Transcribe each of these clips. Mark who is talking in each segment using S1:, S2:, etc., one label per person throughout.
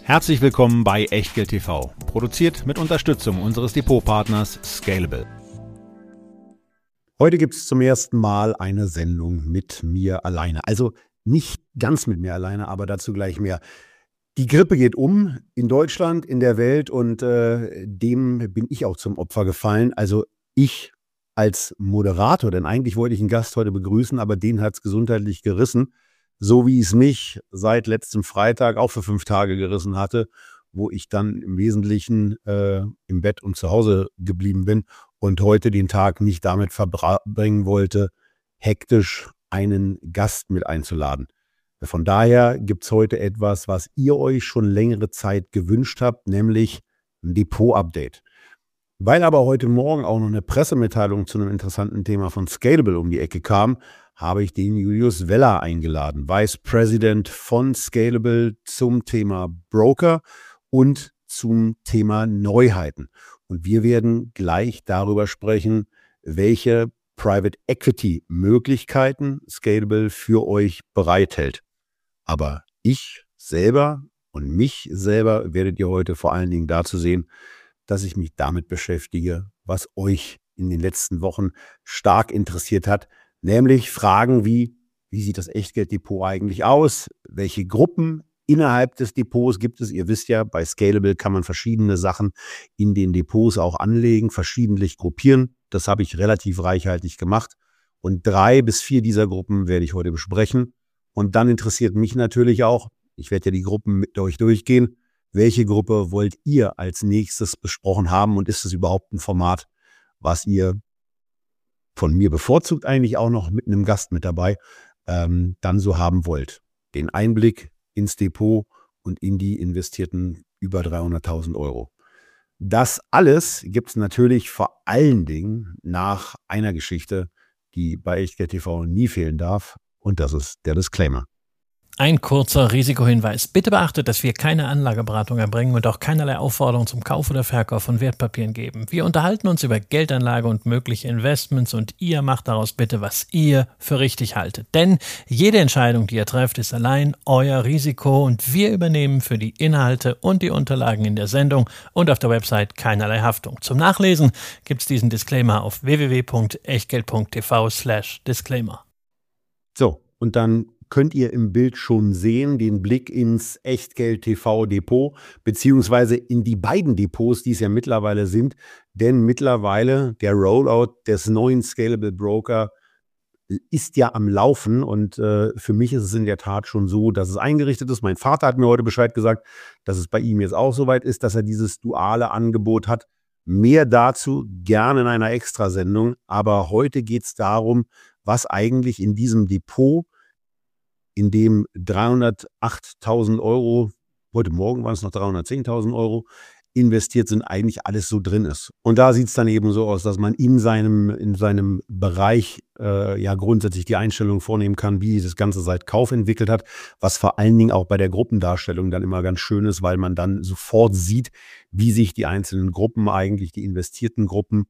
S1: Herzlich willkommen bei Echtgeld TV, produziert mit Unterstützung unseres Depotpartners Scalable.
S2: Heute gibt es zum ersten Mal eine Sendung mit mir alleine. Also nicht ganz mit mir alleine, aber dazu gleich mehr. Die Grippe geht um in Deutschland, in der Welt und dem bin ich auch zum Opfer gefallen. Also ich als Moderator, denn eigentlich wollte ich einen Gast heute begrüßen, aber den hat es gesundheitlich gerissen. So wie es mich seit letztem Freitag auch für 5 Tage gerissen hatte, wo ich dann im Wesentlichen im Bett und zu Hause geblieben bin und heute den Tag nicht damit verbringen wollte, hektisch einen Gast mit einzuladen. Von daher gibt es heute etwas, was ihr euch schon längere Zeit gewünscht habt, nämlich ein Depot-Update. Weil aber heute Morgen auch noch eine Pressemitteilung zu einem interessanten Thema von Scalable um die Ecke kam, habe ich den Julius Weller eingeladen, Vice President von Scalable, zum Thema Broker und zum Thema Neuheiten. Und wir werden gleich darüber sprechen, welche Private Equity Möglichkeiten Scalable für euch bereithält. Aber ich selber und mich selber werdet ihr heute vor allen Dingen dazu sehen, dass ich mich damit beschäftige, was euch in den letzten Wochen stark interessiert hat, nämlich Fragen wie sieht das Echtgelddepot eigentlich aus? Welche Gruppen innerhalb des Depots gibt es? Ihr wisst ja, bei Scalable kann man verschiedene Sachen in den Depots auch anlegen, verschiedentlich gruppieren. Das habe ich relativ reichhaltig gemacht. Und 3 bis 4 dieser Gruppen werde ich heute besprechen. Und dann interessiert mich natürlich auch, ich werde ja die Gruppen mit euch durchgehen, welche Gruppe wollt ihr als nächstes besprochen haben und ist es überhaupt ein Format, was ihr von mir bevorzugt eigentlich auch noch mit einem Gast mit dabei dann so haben wollt. Den Einblick ins Depot und in die investierten über 300.000 Euro. Das alles gibt es natürlich vor allen Dingen nach einer Geschichte, die bei Echtgeld TV nie fehlen darf, und das ist der Disclaimer.
S3: Ein kurzer Risikohinweis. Bitte beachtet, dass wir keine Anlageberatung erbringen und auch keinerlei Aufforderung zum Kauf oder Verkauf von Wertpapieren geben. Wir unterhalten uns über Geldanlage und mögliche Investments und ihr macht daraus bitte, was ihr für richtig haltet. Denn jede Entscheidung, die ihr trefft, ist allein euer Risiko und wir übernehmen für die Inhalte und die Unterlagen in der Sendung und auf der Website keinerlei Haftung. Zum Nachlesen gibt es diesen Disclaimer auf www.echtgeld.tv/disclaimer.
S2: So, und dann könnt ihr im Bild schon sehen, den Blick ins Echtgeld-TV-Depot, beziehungsweise in die beiden Depots, die es ja mittlerweile sind, denn mittlerweile der Rollout des neuen Scalable Broker ist ja am Laufen und für mich ist es in der Tat schon so, dass es eingerichtet ist. Mein Vater hat mir heute Bescheid gesagt, dass es bei ihm jetzt auch soweit ist, dass er dieses duale Angebot hat. Mehr dazu gerne in einer Extrasendung, aber heute geht es darum, was eigentlich in diesem Depot, in dem 308.000 Euro, heute Morgen waren es noch 310.000 Euro, investiert sind, eigentlich alles so drin ist. Und da sieht es dann eben so aus, dass man in seinem Bereich ja grundsätzlich die Einstellung vornehmen kann, wie sich das Ganze seit Kauf entwickelt hat, was vor allen Dingen auch bei der Gruppendarstellung dann immer ganz schön ist, weil man dann sofort sieht, wie sich die einzelnen Gruppen eigentlich, die investierten Gruppen,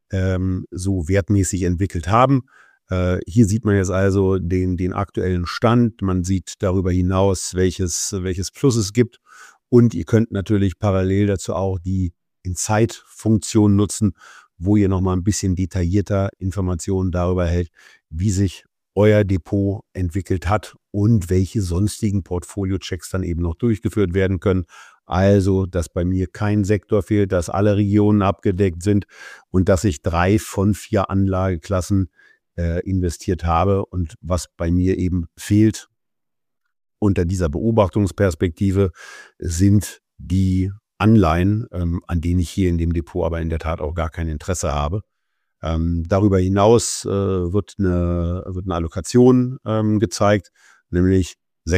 S2: so wertmäßig entwickelt haben. Hier sieht man jetzt also den aktuellen Stand. Man sieht darüber hinaus, welches Plus es gibt. Und ihr könnt natürlich parallel dazu auch die In-Zeit-Funktion nutzen, wo ihr nochmal ein bisschen detaillierter Informationen darüber erhält, wie sich euer Depot entwickelt hat und welche sonstigen Portfolio-Checks dann eben noch durchgeführt werden können. Also, dass bei mir kein Sektor fehlt, dass alle Regionen abgedeckt sind und dass ich 3 von 4 Anlageklassen investiert habe, und was bei mir eben fehlt unter dieser Beobachtungsperspektive sind die Anleihen, an denen ich hier in dem Depot aber in der Tat auch gar kein Interesse habe. Darüber hinaus wird eine Allokation gezeigt, nämlich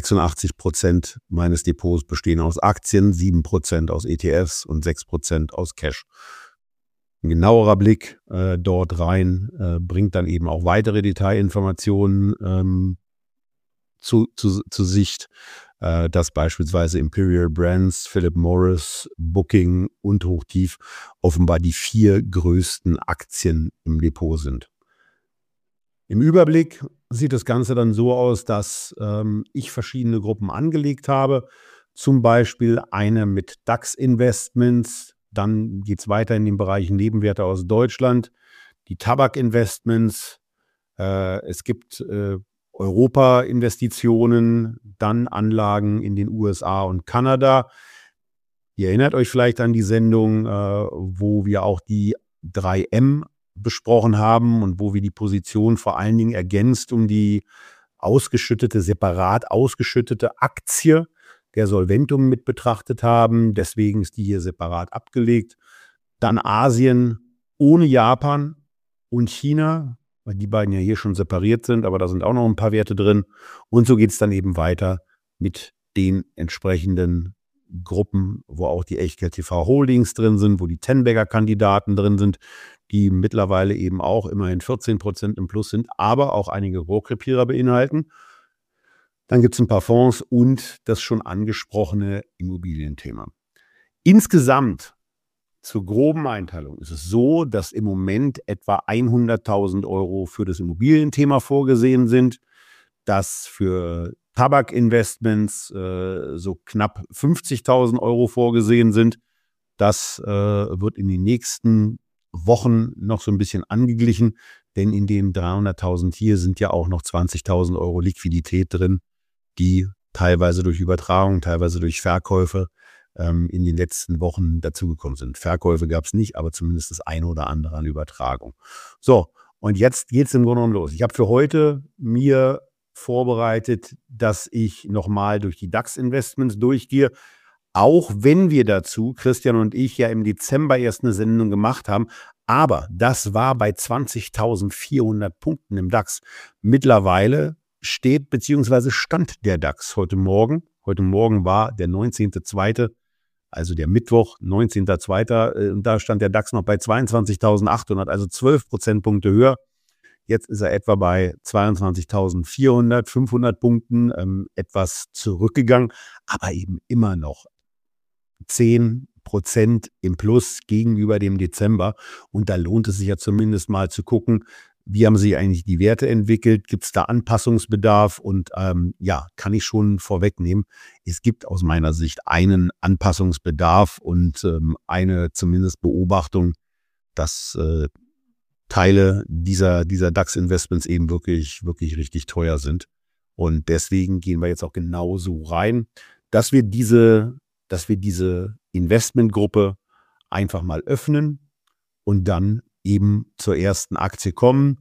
S2: 86% meines Depots bestehen aus Aktien, 7% aus ETFs und 6% aus Cash. Ein genauerer Blick dort rein bringt dann eben auch weitere Detailinformationen zu Sicht, dass beispielsweise Imperial Brands, Philip Morris, Booking und Hochtief offenbar die 4 größten Aktien im Depot sind. Im Überblick sieht das Ganze dann so aus, dass ich verschiedene Gruppen angelegt habe. zum Beispiel eine mit DAX-Investments. Dann geht es weiter in den Bereich Nebenwerte aus Deutschland, die Tabak-Investments. Es gibt Europa-Investitionen, dann Anlagen in den USA und Kanada. Ihr erinnert euch vielleicht an die Sendung, wo wir auch die 3M besprochen haben und wo wir die Position vor allen Dingen ergänzt um die separat ausgeschüttete Aktie der Solventum mit betrachtet haben. Deswegen ist die hier separat abgelegt. Dann Asien ohne Japan und China, weil die beiden ja hier schon separiert sind, aber da sind auch noch ein paar Werte drin. Und so geht es dann eben weiter mit den entsprechenden Gruppen, wo auch die Echtgeld TV Holdings drin sind, wo die Tenbagger-Kandidaten drin sind, die mittlerweile eben auch immerhin 14% im Plus sind, aber auch einige Rohkrepierer beinhalten. Dann gibt es ein paar Fonds und das schon angesprochene Immobilienthema. Insgesamt zur groben Einteilung ist es so, dass im Moment etwa 100.000 Euro für das Immobilienthema vorgesehen sind, dass für Tabakinvestments so knapp 50.000 Euro vorgesehen sind. Das wird in den nächsten Wochen noch so ein bisschen angeglichen, denn in den 300.000 hier sind ja auch noch 20.000 Euro Liquidität drin, die teilweise durch Übertragung, teilweise durch Verkäufe in den letzten Wochen dazugekommen sind. Verkäufe gab es nicht, aber zumindest das eine oder andere an Übertragung. So, und jetzt geht es im Grunde genommen los. Ich habe für heute mir vorbereitet, dass ich nochmal durch die DAX-Investments durchgehe, auch wenn wir dazu, Christian und ich, ja im Dezember erst eine Sendung gemacht haben, aber das war bei 20.400 Punkten im DAX. Mittlerweile steht bzw. stand der DAX heute Morgen. Heute Morgen war der 19.02., also der Mittwoch, 19.02. Und da stand der DAX noch bei 22.800, also 12 Prozentpunkte höher. Jetzt ist er etwa bei 22.400, 500 Punkten, etwas zurückgegangen, aber eben immer noch 10% im Plus gegenüber dem Dezember. Und da lohnt es sich ja zumindest mal zu gucken, wie haben sich eigentlich die Werte entwickelt, gibt es da Anpassungsbedarf und kann ich schon vorwegnehmen, es gibt aus meiner Sicht einen Anpassungsbedarf und eine zumindest Beobachtung, dass Teile dieser DAX-Investments eben wirklich, wirklich richtig teuer sind. Und deswegen gehen wir jetzt auch genauso rein, dass wir diese Investmentgruppe einfach mal öffnen und dann eben zur ersten Aktie kommen.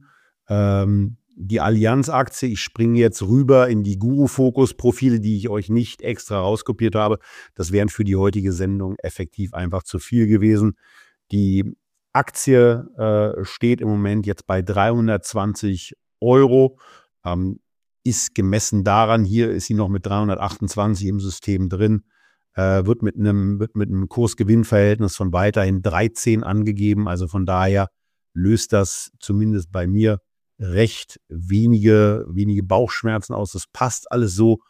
S2: Die Allianz-Aktie, ich springe jetzt rüber in die Guru-Fokus-Profile, die ich euch nicht extra rauskopiert habe. Das wären für die heutige Sendung effektiv einfach zu viel gewesen. Die Aktie steht im Moment jetzt bei 320 Euro. Ist gemessen daran, hier ist sie noch mit 328 im System drin. Wird mit einem Kurs-Gewinn-Verhältnis von weiterhin 13 angegeben. Also von daher löst das zumindest bei mir recht wenige Bauchschmerzen aus. Das passt alles so.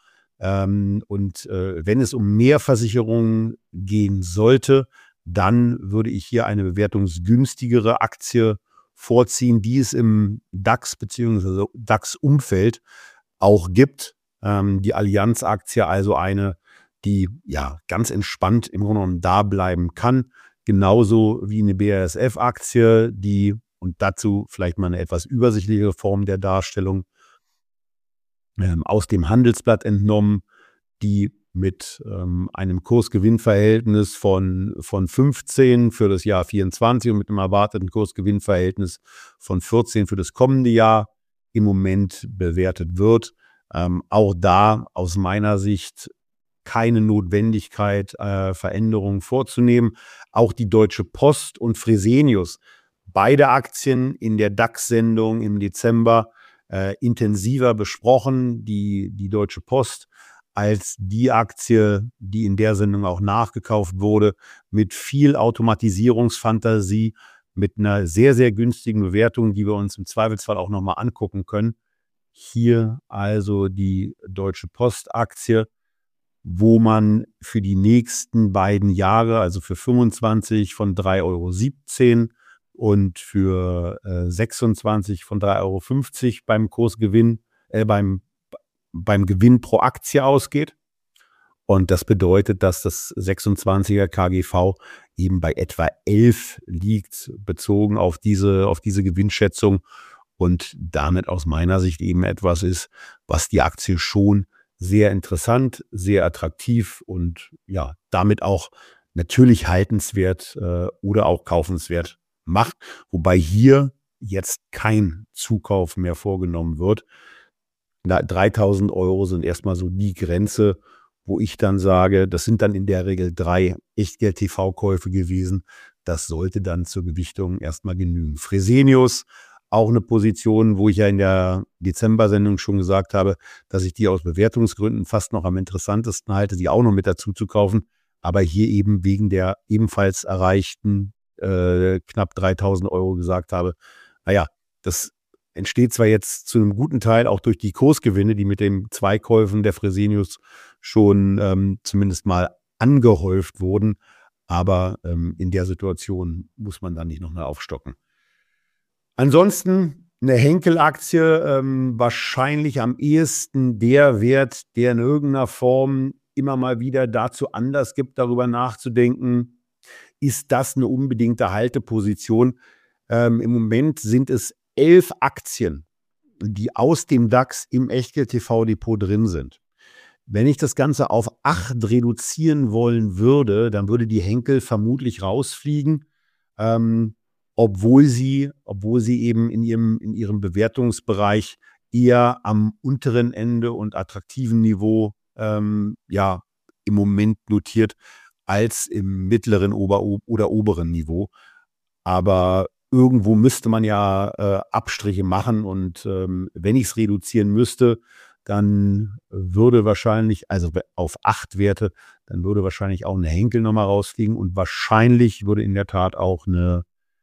S2: Wenn es um mehr Versicherungen gehen sollte, dann würde ich hier eine bewertungsgünstigere Aktie vorziehen, die es im DAX bzw. DAX-Umfeld auch gibt. Die Allianz-Aktie, also eine, die ja ganz entspannt im Grunde genommen da bleiben kann. Genauso wie eine BASF-Aktie, die, und dazu vielleicht mal eine etwas übersichtlichere Form der Darstellung, aus dem Handelsblatt entnommen, die mit einem Kursgewinnverhältnis von 15 für das Jahr 24 und mit einem erwarteten Kursgewinnverhältnis von 14 für das kommende Jahr im Moment bewertet wird. Auch da aus meiner Sicht keine Notwendigkeit, Veränderungen vorzunehmen. Auch die Deutsche Post und Fresenius, beide Aktien in der DAX-Sendung im Dezember intensiver besprochen. Die Deutsche Post als die Aktie, die in der Sendung auch nachgekauft wurde, mit viel Automatisierungsfantasie, mit einer sehr, sehr günstigen Bewertung, die wir uns im Zweifelsfall auch nochmal angucken können. Hier also die Deutsche Post-Aktie, wo man für die nächsten beiden Jahre, also für 25 von 3,17 € und für 26 von 3,50 € beim Kursgewinn, beim Gewinn pro Aktie ausgeht. Und das bedeutet, dass das 26er KGV eben bei etwa 11 liegt, bezogen auf diese Gewinnschätzung. Und damit aus meiner Sicht eben etwas ist, was die Aktie schon sehr interessant, sehr attraktiv und ja, damit auch natürlich haltenswert oder auch kaufenswert macht. Wobei hier jetzt kein Zukauf mehr vorgenommen wird. 3.000 € sind erstmal so die Grenze, wo ich dann sage, das sind dann in der Regel 3 Echtgeld-TV-Käufe gewesen. Das sollte dann zur Gewichtung erstmal genügen. Fresenius, auch eine Position, wo ich ja in der Dezember-Sendung schon gesagt habe, dass ich die aus Bewertungsgründen fast noch am interessantesten halte, die auch noch mit dazu zu kaufen. Aber hier eben wegen der ebenfalls erreichten knapp 3.000 € gesagt habe, naja, das entsteht zwar jetzt zu einem guten Teil auch durch die Kursgewinne, die mit den 2 Käufen der Fresenius schon zumindest mal angehäuft wurden, aber in der Situation muss man dann nicht noch mal aufstocken. Ansonsten eine Henkel-Aktie, wahrscheinlich am ehesten der Wert, der in irgendeiner Form immer mal wieder dazu Anlass gibt, darüber nachzudenken, ist das eine unbedingte Halteposition? Im Moment sind es 11 Aktien, die aus dem DAX im Echtgeld-TV-Depot drin sind. Wenn ich das Ganze auf 8 reduzieren wollen würde, dann würde die Henkel vermutlich rausfliegen, obwohl sie eben in ihrem Bewertungsbereich eher am unteren Ende und attraktiven Niveau im Moment notiert als im mittleren oder oberen Niveau. Aber irgendwo müsste man ja Abstriche machen und wenn ich es reduzieren müsste, dann würde wahrscheinlich, also auf 8 Werte, dann würde wahrscheinlich auch eine Henkel nochmal rausfliegen und wahrscheinlich würde in der Tat auch eine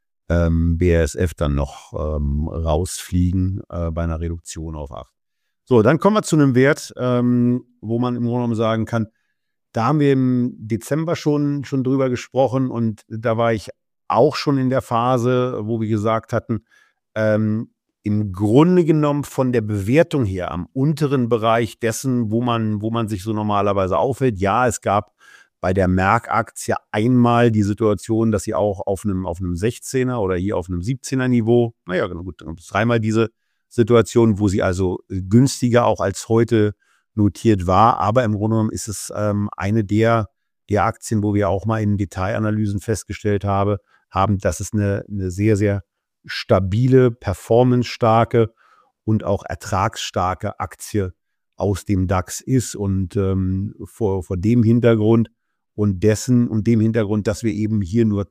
S2: BASF dann noch rausfliegen bei einer Reduktion auf 8. So, dann kommen wir zu einem Wert, wo man im Grunde genommen sagen kann, da haben wir im Dezember schon drüber gesprochen und da war ich auch schon in der Phase, wo wir gesagt hatten, im Grunde genommen von der Bewertung her am unteren Bereich dessen, wo man sich so normalerweise aufhält. Ja, es gab bei der Merck-Aktie einmal die Situation, dass sie auch auf einem 16er oder hier auf einem 17er Niveau, naja, gut, dann gibt es 3-mal diese Situation, wo sie also günstiger auch als heute notiert war. Aber im Grunde genommen ist es eine der Aktien, wo wir auch mal in Detailanalysen festgestellt haben, dass es eine sehr, sehr stabile, performancestarke und auch ertragsstarke Aktie aus dem DAX ist. Und vor dem Hintergrund und dem Hintergrund, dass wir eben hier nur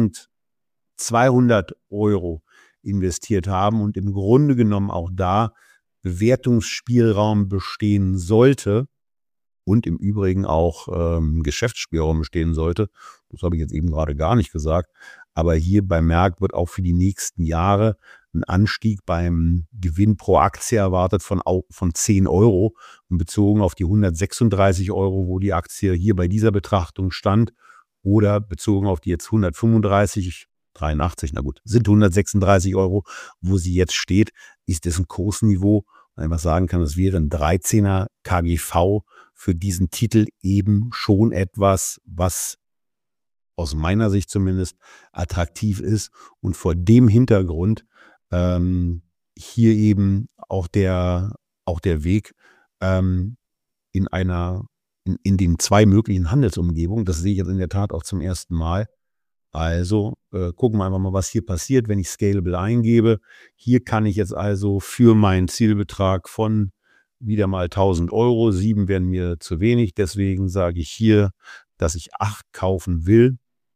S2: 1.200 € investiert haben und im Grunde genommen auch da Bewertungsspielraum bestehen sollte und im Übrigen auch Geschäftsspielraum bestehen sollte. Das habe ich jetzt eben gerade gar nicht gesagt. Aber hier bei Merck wird auch für die nächsten Jahre ein Anstieg beim Gewinn pro Aktie erwartet von 10 € und bezogen auf die 136 €, wo die Aktie hier bei dieser Betrachtung stand, oder bezogen auf die jetzt 135, 83, na gut, sind 136 €, wo sie jetzt steht, ist das ein Kursniveau, man einfach sagen kann, es wäre ein 13er KGV für diesen Titel eben schon etwas, was aus meiner Sicht zumindest attraktiv ist und vor dem Hintergrund hier eben auch der Weg in den 2 möglichen Handelsumgebungen. Das sehe ich jetzt in der Tat auch zum ersten Mal. Also gucken wir einfach mal, was hier passiert, wenn ich Scalable eingebe. Hier kann ich jetzt also für meinen Zielbetrag von wieder mal 1.000 €, 7 wären mir zu wenig, deswegen sage ich hier, dass ich 8 kaufen will.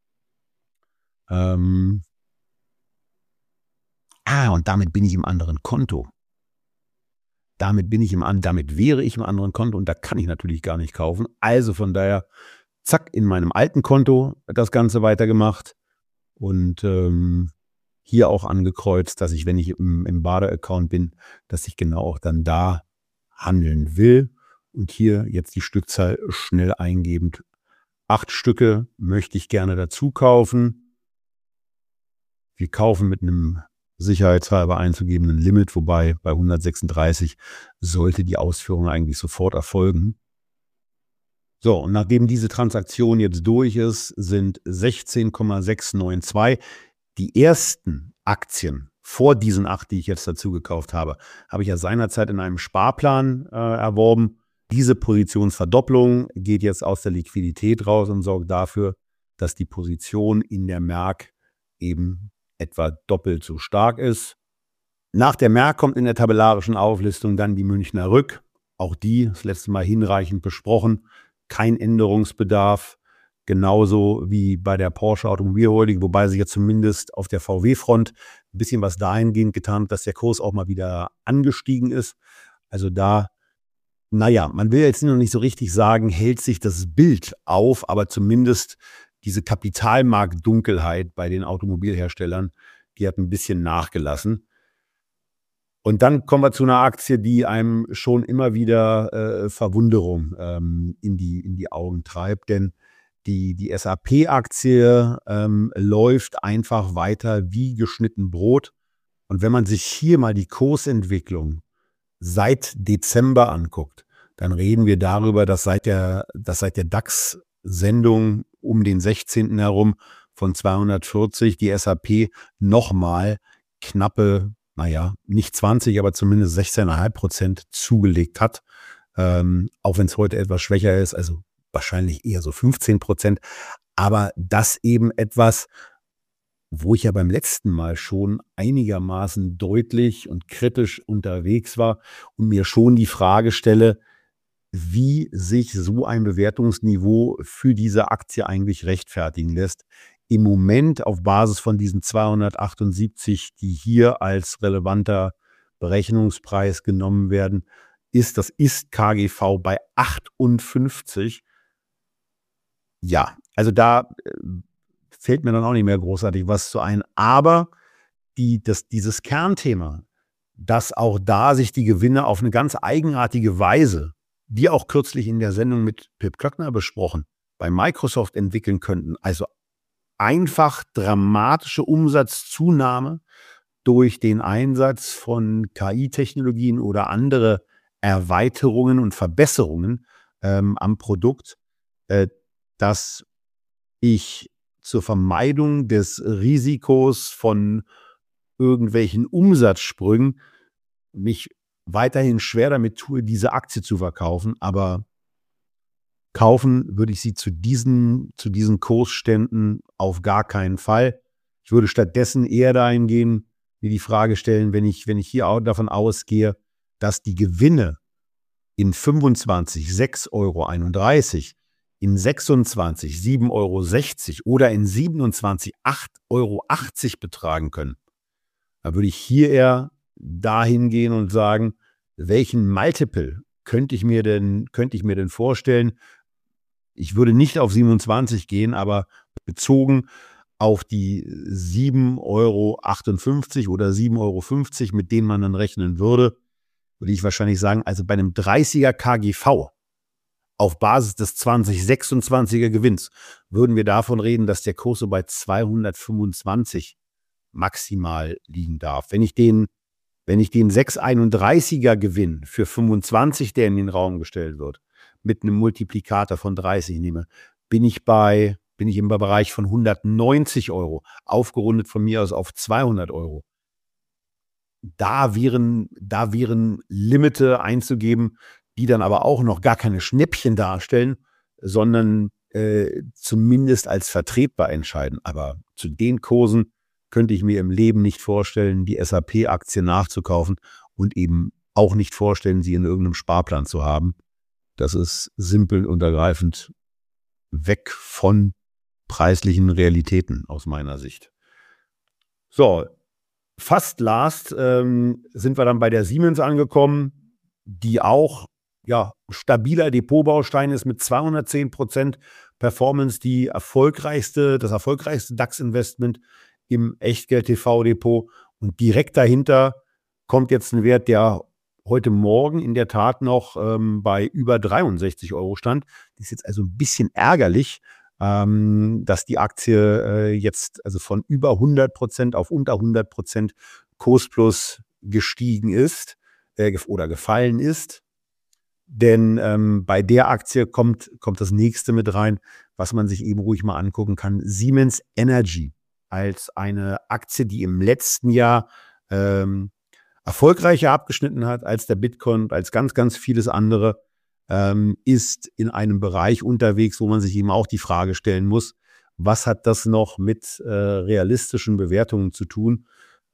S2: Und damit bin ich im anderen Konto. Damit wäre ich im anderen Konto und da kann ich natürlich gar nicht kaufen. Also von daher, zack, in meinem alten Konto das Ganze weitergemacht und hier auch angekreuzt, dass ich, wenn ich im Bade-Account bin, dass ich genau auch dann da handeln will. Und hier jetzt die Stückzahl schnell eingebend. 8 Stücke möchte ich gerne dazu kaufen. Wir kaufen mit einem sicherheitshalber einzugebenden Limit, wobei bei 136 sollte die Ausführung eigentlich sofort erfolgen. So, und nachdem diese Transaktion jetzt durch ist, sind 16,692. Die ersten Aktien vor diesen 8, die ich jetzt dazu gekauft habe ich ja seinerzeit in einem Sparplan erworben. Diese Positionsverdopplung geht jetzt aus der Liquidität raus und sorgt dafür, dass die Position in der Merck eben etwa doppelt so stark ist. Nach der Merck kommt in der tabellarischen Auflistung dann die Münchner Rück. Auch die, das letzte Mal hinreichend besprochen, kein Änderungsbedarf. Genauso wie bei der Porsche Automobilholding, wobei sich ja zumindest auf der VW-Front ein bisschen was dahingehend getan hat, dass der Kurs auch mal wieder angestiegen ist. Also da, naja, man will jetzt noch nicht so richtig sagen, hält sich das Bild auf, aber zumindest diese Kapitalmarktdunkelheit bei den Automobilherstellern, die hat ein bisschen nachgelassen. Und dann kommen wir zu einer Aktie, die einem schon immer wieder Verwunderung in die Augen treibt, denn die SAP-Aktie läuft einfach weiter wie geschnitten Brot. Und wenn man sich hier mal die Kursentwicklung seit Dezember anguckt, dann reden wir darüber, dass seit der DAX-Sendung um den 16. herum von 240 die SAP nochmal knappe, naja, nicht 20, aber zumindest 16,5% zugelegt hat. Auch wenn es heute etwas schwächer ist, also wahrscheinlich eher so 15%. Aber das eben etwas, wo ich ja beim letzten Mal schon einigermaßen deutlich und kritisch unterwegs war und mir schon die Frage stelle, wie sich so ein Bewertungsniveau für diese Aktie eigentlich rechtfertigen lässt. Im Moment auf Basis von diesen 278, die hier als relevanter Berechnungspreis genommen werden, ist das Ist-KGV bei 58. Ja, also da fällt mir dann auch nicht mehr großartig was zu ein. Aber dieses Kernthema, dass auch da sich die Gewinne auf eine ganz eigenartige Weise, die auch kürzlich in der Sendung mit Pip Klöckner besprochen, bei Microsoft entwickeln könnten. Also einfach dramatische Umsatzzunahme durch den Einsatz von KI-Technologien oder andere Erweiterungen und Verbesserungen am Produkt, dass ich zur Vermeidung des Risikos von irgendwelchen Umsatzsprüngen mich weiterhin schwer damit tue, diese Aktie zu verkaufen, aber kaufen würde ich sie zu diesen Kursständen auf gar keinen Fall. Ich würde stattdessen eher dahin gehen, mir die Frage stellen, wenn ich hier auch davon ausgehe, dass die Gewinne in 25 6,31 €, in 26 7,60 € oder in 27 8,80 € betragen können, dann würde ich hier eher dahin gehen und sagen, welchen Multiple könnte ich mir denn vorstellen? Ich würde nicht auf 27 gehen, aber bezogen auf die 7,58 € oder 7,50 €, mit denen man dann rechnen würde ich wahrscheinlich sagen, also bei einem 30er KGV auf Basis des 2026er Gewinns würden wir davon reden, dass der Kurs so bei 225 maximal liegen darf. Wenn ich den 6,31er Gewinn für 25, der in den Raum gestellt wird, mit einem Multiplikator von 30 nehme, bin ich im Bereich von 190 €, aufgerundet von mir aus auf 200 €. Da wären Limite einzugeben, die dann aber auch noch gar keine Schnäppchen darstellen, sondern zumindest als vertretbar entscheiden. Aber zu den Kursen könnte ich mir im Leben nicht vorstellen, die SAP-Aktie nachzukaufen und eben auch nicht vorstellen, sie in irgendeinem Sparplan zu haben. Das ist simpel und ergreifend weg von preislichen Realitäten aus meiner Sicht. So, fast last sind wir dann bei der Siemens angekommen, die auch stabiler Depotbaustein ist mit 210% Performance, das erfolgreichste DAX-Investment im Echtgeld-TV-Depot. Und direkt dahinter kommt jetzt ein Wert, der heute Morgen in der Tat noch bei über 63 € stand. Das ist jetzt also ein bisschen ärgerlich, dass die Aktie jetzt also von über 100% auf unter 100% Kursplus gestiegen ist oder gefallen ist. Denn bei der Aktie kommt das nächste mit rein, was man sich eben ruhig mal angucken kann. Siemens Energy als eine Aktie, die im letzten Jahr erfolgreicher abgeschnitten hat als der Bitcoin, als ganz, ganz vieles andere, ist in einem Bereich unterwegs, wo man sich eben auch die Frage stellen muss, was hat das noch mit realistischen Bewertungen zu tun?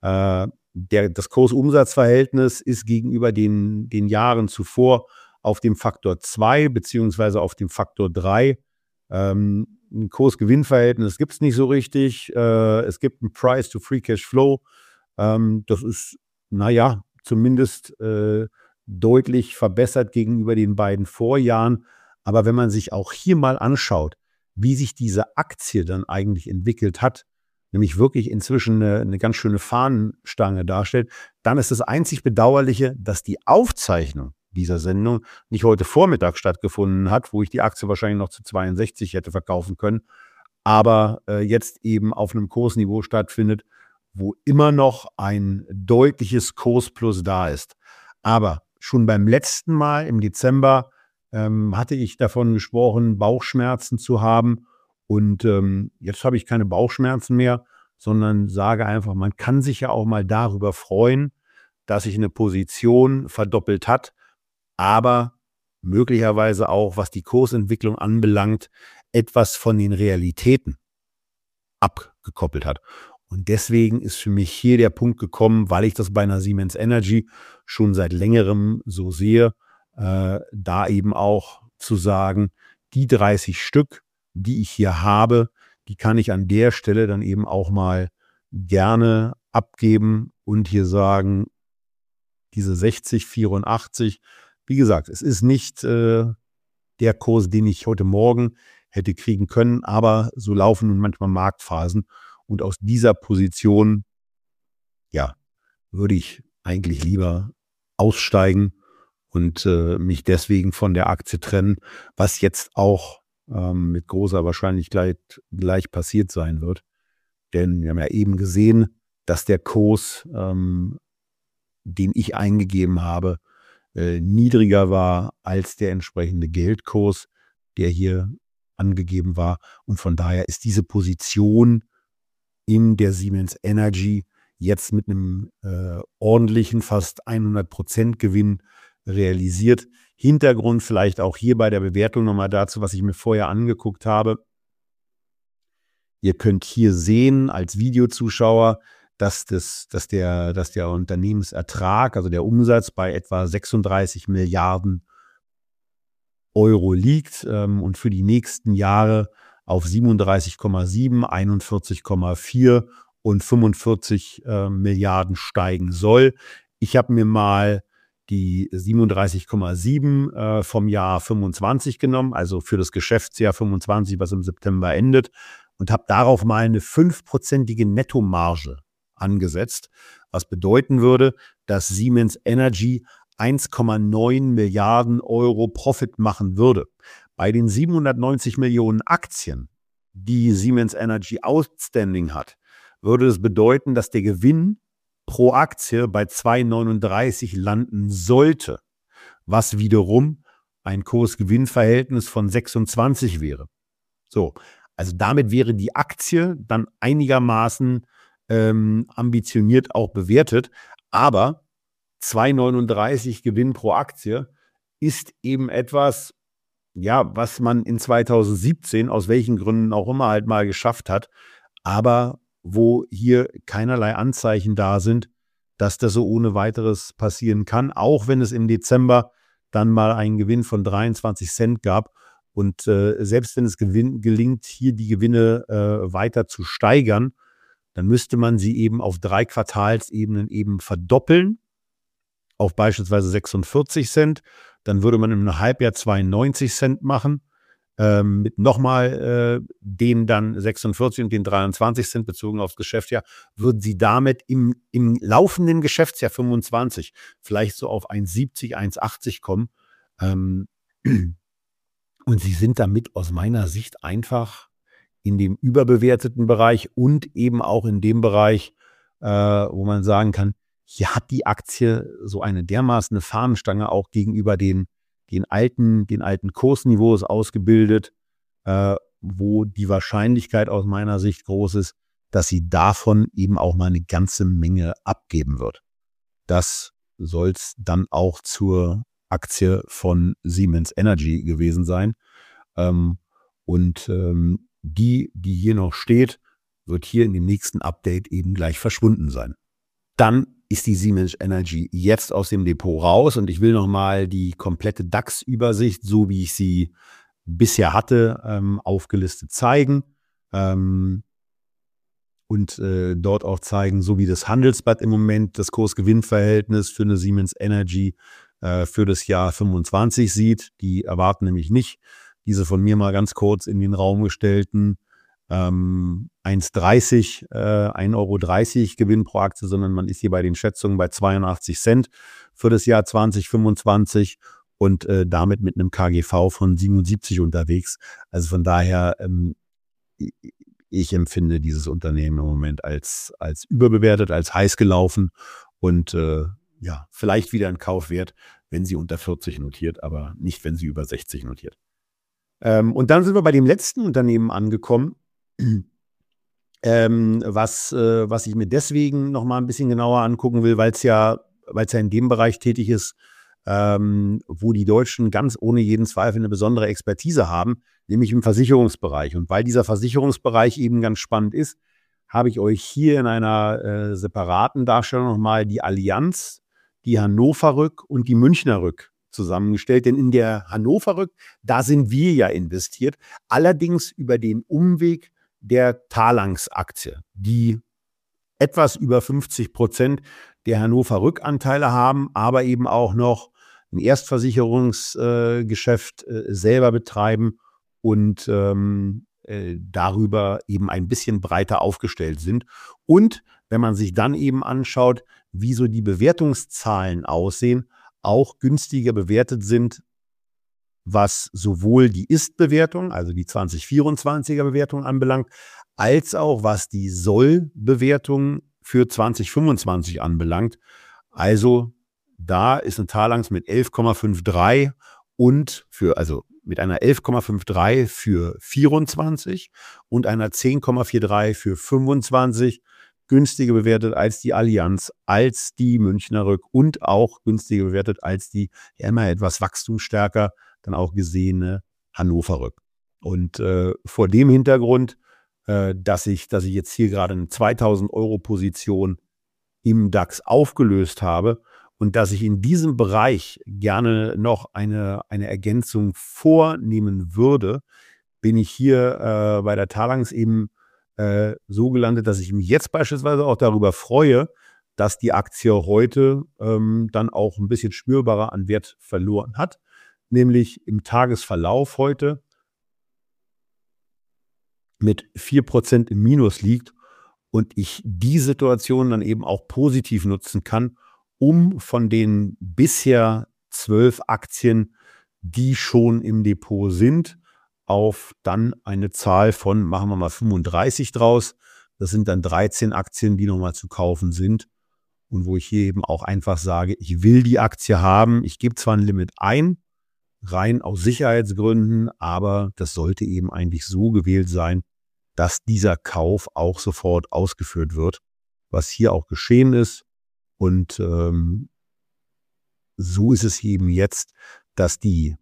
S2: Das Kurs-Umsatz-Verhältnis ist gegenüber den Jahren zuvor auf dem Faktor 2 beziehungsweise auf dem Faktor 3. Ein Kurs-Gewinn-Verhältnis gibt es nicht so richtig. Es gibt ein Price-to-Free-Cash-Flow. Das ist, zumindest deutlich verbessert gegenüber den beiden Vorjahren. Aber wenn man sich auch hier mal anschaut, wie sich diese Aktie dann eigentlich entwickelt hat, nämlich wirklich inzwischen eine ganz schöne Fahnenstange darstellt, dann ist das einzig Bedauerliche, dass die Aufzeichnung dieser Sendung nicht heute Vormittag stattgefunden hat, wo ich die Aktie wahrscheinlich noch zu 62 hätte verkaufen können, aber jetzt eben auf einem Kursniveau stattfindet, wo immer noch ein deutliches Kursplus da ist. Aber schon beim letzten Mal im Dezember hatte ich davon gesprochen, Bauchschmerzen zu haben. Und jetzt habe ich keine Bauchschmerzen mehr, sondern sage einfach, man kann sich ja auch mal darüber freuen, dass sich eine Position verdoppelt hat, aber möglicherweise auch, was die Kursentwicklung anbelangt, etwas von den Realitäten abgekoppelt hat. Und deswegen ist für mich hier der Punkt gekommen, weil ich das bei einer Siemens Energy schon seit längerem so sehe, da eben auch zu sagen, die 30 Stück, die ich hier habe, die kann ich an der Stelle dann eben auch mal gerne abgeben und hier sagen, diese 60, 84, wie gesagt, es ist nicht der Kurs, den ich heute Morgen hätte kriegen können, aber so laufen nun manchmal Marktphasen und aus dieser Position, würde ich eigentlich lieber aussteigen und mich deswegen von der Aktie trennen, was jetzt auch mit großer Wahrscheinlichkeit gleich passiert sein wird. Denn wir haben ja eben gesehen, dass der Kurs, den ich eingegeben habe, niedriger war als der entsprechende Geldkurs, der hier angegeben war. Und von daher ist diese Position in der Siemens Energy jetzt mit einem ordentlichen, fast 100% Gewinn realisiert. Hintergrund vielleicht auch hier bei der Bewertung nochmal dazu, was ich mir vorher angeguckt habe. Ihr könnt hier sehen als Videozuschauer, dass der Unternehmensertrag, also der Umsatz bei etwa 36 Milliarden Euro liegt und für die nächsten Jahre auf 37,7, 41,4 und 45 Milliarden steigen soll. Ich habe mir mal die 37,7 vom Jahr 25 genommen, also für das Geschäftsjahr 25, was im September endet, und habe darauf mal eine 5%ige Nettomarge angesetzt, was bedeuten würde, dass Siemens Energy 1,9 Milliarden Euro Profit machen würde. Bei den 790 Millionen Aktien, die Siemens Energy outstanding hat, würde es bedeuten, dass der Gewinn pro Aktie bei 2,39 landen sollte, was wiederum ein Kurs-Gewinn-Verhältnis von 26 wäre. So, also damit wäre die Aktie dann einigermaßen ambitioniert auch bewertet, aber 2,39 Gewinn pro Aktie ist eben etwas, was man in 2017 aus welchen Gründen auch immer halt mal geschafft hat, aber wo hier keinerlei Anzeichen da sind, dass das so ohne weiteres passieren kann, auch wenn es im Dezember dann mal einen Gewinn von 23 Cent gab. Und selbst wenn es gelingt, hier die Gewinne weiter zu steigern, dann müsste man sie eben auf 3 Quartalsebenen eben verdoppeln, auf beispielsweise 46 Cent. Dann würde man im Halbjahr 92 Cent machen, mit nochmal den dann 46 und den 23 Cent bezogen aufs Geschäftsjahr, würden sie damit im laufenden Geschäftsjahr 25 vielleicht so auf 1,70, 1,80 kommen. Und sie sind damit aus meiner Sicht einfach in dem überbewerteten Bereich und eben auch in dem Bereich, wo man sagen kann, hier hat die Aktie so eine dermaßen Fahnenstange auch gegenüber den den alten Kursniveau ist ausgebildet, wo die Wahrscheinlichkeit aus meiner Sicht groß ist, dass sie davon eben auch mal eine ganze Menge abgeben wird. Das soll es dann auch zur Aktie von Siemens Energy gewesen sein. Die hier noch steht, wird hier in dem nächsten Update eben gleich verschwunden sein. Dann ist die Siemens Energy jetzt aus dem Depot raus und ich will nochmal die komplette DAX-Übersicht, so wie ich sie bisher hatte, aufgelistet zeigen und dort auch zeigen, so wie das Handelsblatt im Moment das Kurs-Gewinn-Verhältnis für eine Siemens Energy für das Jahr 25 sieht. Die erwarten nämlich nicht diese von mir mal ganz kurz in den Raum gestellten 1,30 € Gewinn pro Aktie, sondern man ist hier bei den Schätzungen bei 82 Cent für das Jahr 2025 und damit mit einem KGV von 77 unterwegs. Also von daher, ich empfinde dieses Unternehmen im Moment als überbewertet, als heiß gelaufen und vielleicht wieder ein Kauf wert, wenn sie unter 40 notiert, aber nicht, wenn sie über 60 notiert. Und dann sind wir bei dem letzten Unternehmen angekommen, was ich mir deswegen noch mal ein bisschen genauer angucken will, weil es ja in dem Bereich tätig ist, wo die Deutschen ganz ohne jeden Zweifel eine besondere Expertise haben, nämlich im Versicherungsbereich. Und weil dieser Versicherungsbereich eben ganz spannend ist, habe ich euch hier in einer separaten Darstellung nochmal die Allianz, die Hannover Rück und die Münchner Rück zusammengestellt. Denn in der Hannover Rück, da sind wir ja investiert, allerdings über den Umweg der Talanx-Aktie, die etwas über 50% der Hannover Rück-Anteile haben, aber eben auch noch ein Erstversicherungsgeschäft selber betreiben und darüber eben ein bisschen breiter aufgestellt sind. Und wenn man sich dann eben anschaut, wie so die Bewertungszahlen aussehen, auch günstiger bewertet sind, was sowohl die Ist-Bewertung, also die 2024er Bewertung anbelangt, als auch was die Soll-Bewertung für 2025 anbelangt. Also da ist ein Talanx mit 11,53 und mit einer 11,53 für 24 und einer 10,43 für 25 günstiger bewertet als die Allianz, als die Münchner Rück und auch günstiger bewertet als die immer etwas wachstumsstärker dann auch gesehene Hannover Rück. Und vor dem Hintergrund, dass ich jetzt hier gerade eine 2000 € Position im DAX aufgelöst habe und dass ich in diesem Bereich gerne noch eine Ergänzung vornehmen würde, bin ich hier bei der Talanx eben so gelandet, dass ich mich jetzt beispielsweise auch darüber freue, dass die Aktie heute dann auch ein bisschen spürbarer an Wert verloren hat, nämlich im Tagesverlauf heute mit 4% im Minus liegt und ich die Situation dann eben auch positiv nutzen kann, um von den bisher 12 Aktien, die schon im Depot sind, auf dann eine Zahl von, machen wir mal 35 draus. Das sind dann 13 Aktien, die nochmal zu kaufen sind. Und wo ich hier eben auch einfach sage, ich will die Aktie haben. Ich gebe zwar ein Limit ein, rein aus Sicherheitsgründen, aber das sollte eben eigentlich so gewählt sein, dass dieser Kauf auch sofort ausgeführt wird, was hier auch geschehen ist. Und so ist es eben jetzt, dass die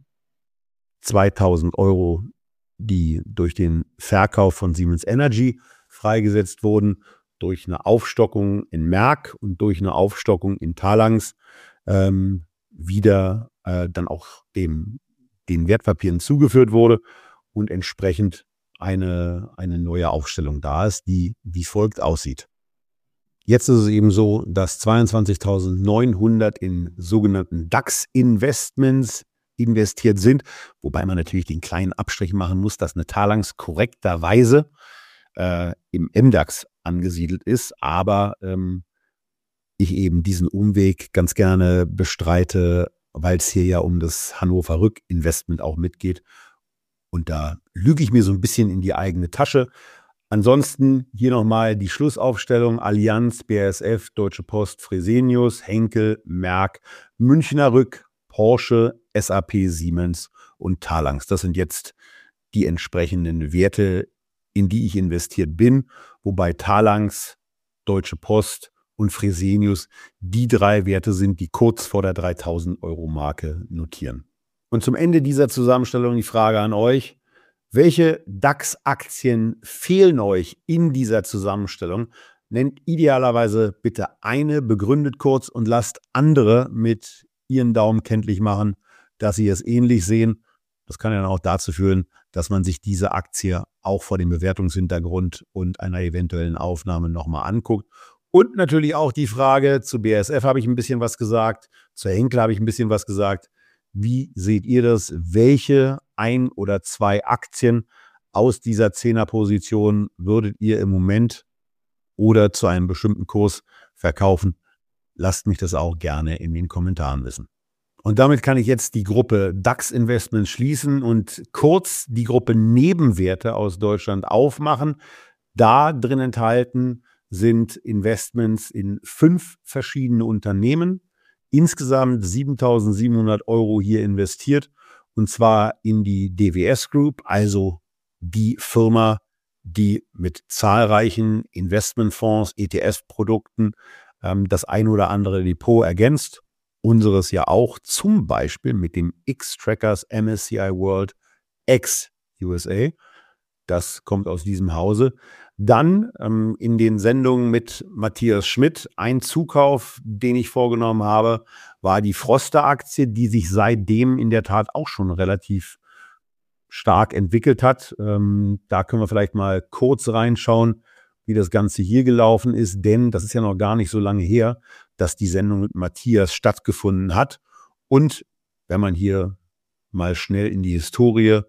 S2: 2000 €, die durch den Verkauf von Siemens Energy freigesetzt wurden, durch eine Aufstockung in Merck und durch eine Aufstockung in Talanx wieder dann auch den Wertpapieren zugeführt wurde und entsprechend eine neue Aufstellung da ist, die wie folgt aussieht. Jetzt ist es eben so, dass 22.900 in sogenannten DAX-Investments investiert sind, wobei man natürlich den kleinen Abstrich machen muss, dass eine Talanx korrekterweise im MDAX angesiedelt ist, aber ich eben diesen Umweg ganz gerne bestreite, weil es hier ja um das Hannover Rück Investment auch mitgeht. Und da lüge ich mir so ein bisschen in die eigene Tasche. Ansonsten hier nochmal die Schlussaufstellung: Allianz, BASF, Deutsche Post, Fresenius, Henkel, Merck, Münchner Rück, Porsche, SAP, Siemens und Talanx. Das sind jetzt die entsprechenden Werte, in die ich investiert bin, wobei Talanx, Deutsche Post und Fresenius die 3 Werte sind, die kurz vor der 3.000-Euro-Marke notieren. Und zum Ende dieser Zusammenstellung die Frage an euch: Welche DAX-Aktien fehlen euch in dieser Zusammenstellung? Nennt idealerweise bitte eine, begründet kurz und lasst andere mit ihren Daumen kenntlich machen, dass sie es ähnlich sehen. Das kann ja dann auch dazu führen, dass man sich diese Aktie auch vor dem Bewertungshintergrund und einer eventuellen Aufnahme nochmal anguckt. Und natürlich auch die Frage: Zu BASF habe ich ein bisschen was gesagt, zu Henkel habe ich ein bisschen was gesagt. Wie seht ihr das? Welche 1 oder 2 Aktien aus dieser 10er-Position würdet ihr im Moment oder zu einem bestimmten Kurs verkaufen? Lasst mich das auch gerne in den Kommentaren wissen. Und damit kann ich jetzt die Gruppe DAX-Investments schließen und kurz die Gruppe Nebenwerte aus Deutschland aufmachen. Da drin enthalten sind Investments in 5 verschiedene Unternehmen. Insgesamt 7.700 Euro hier investiert, und zwar in die DWS Group, also die Firma, die mit zahlreichen Investmentfonds, ETF-Produkten das ein oder andere Depot ergänzt. Unseres ja auch zum Beispiel mit dem X-Trackers MSCI World X USA. Das kommt aus diesem Hause. Dann in den Sendungen mit Matthias Schmidt, ein Zukauf, den ich vorgenommen habe, war die Froster-Aktie, die sich seitdem in der Tat auch schon relativ stark entwickelt hat. Da können wir vielleicht mal kurz reinschauen, wie das Ganze hier gelaufen ist, denn das ist ja noch gar nicht so lange her, dass die Sendung mit Matthias stattgefunden hat. Und wenn man hier mal schnell in die Historie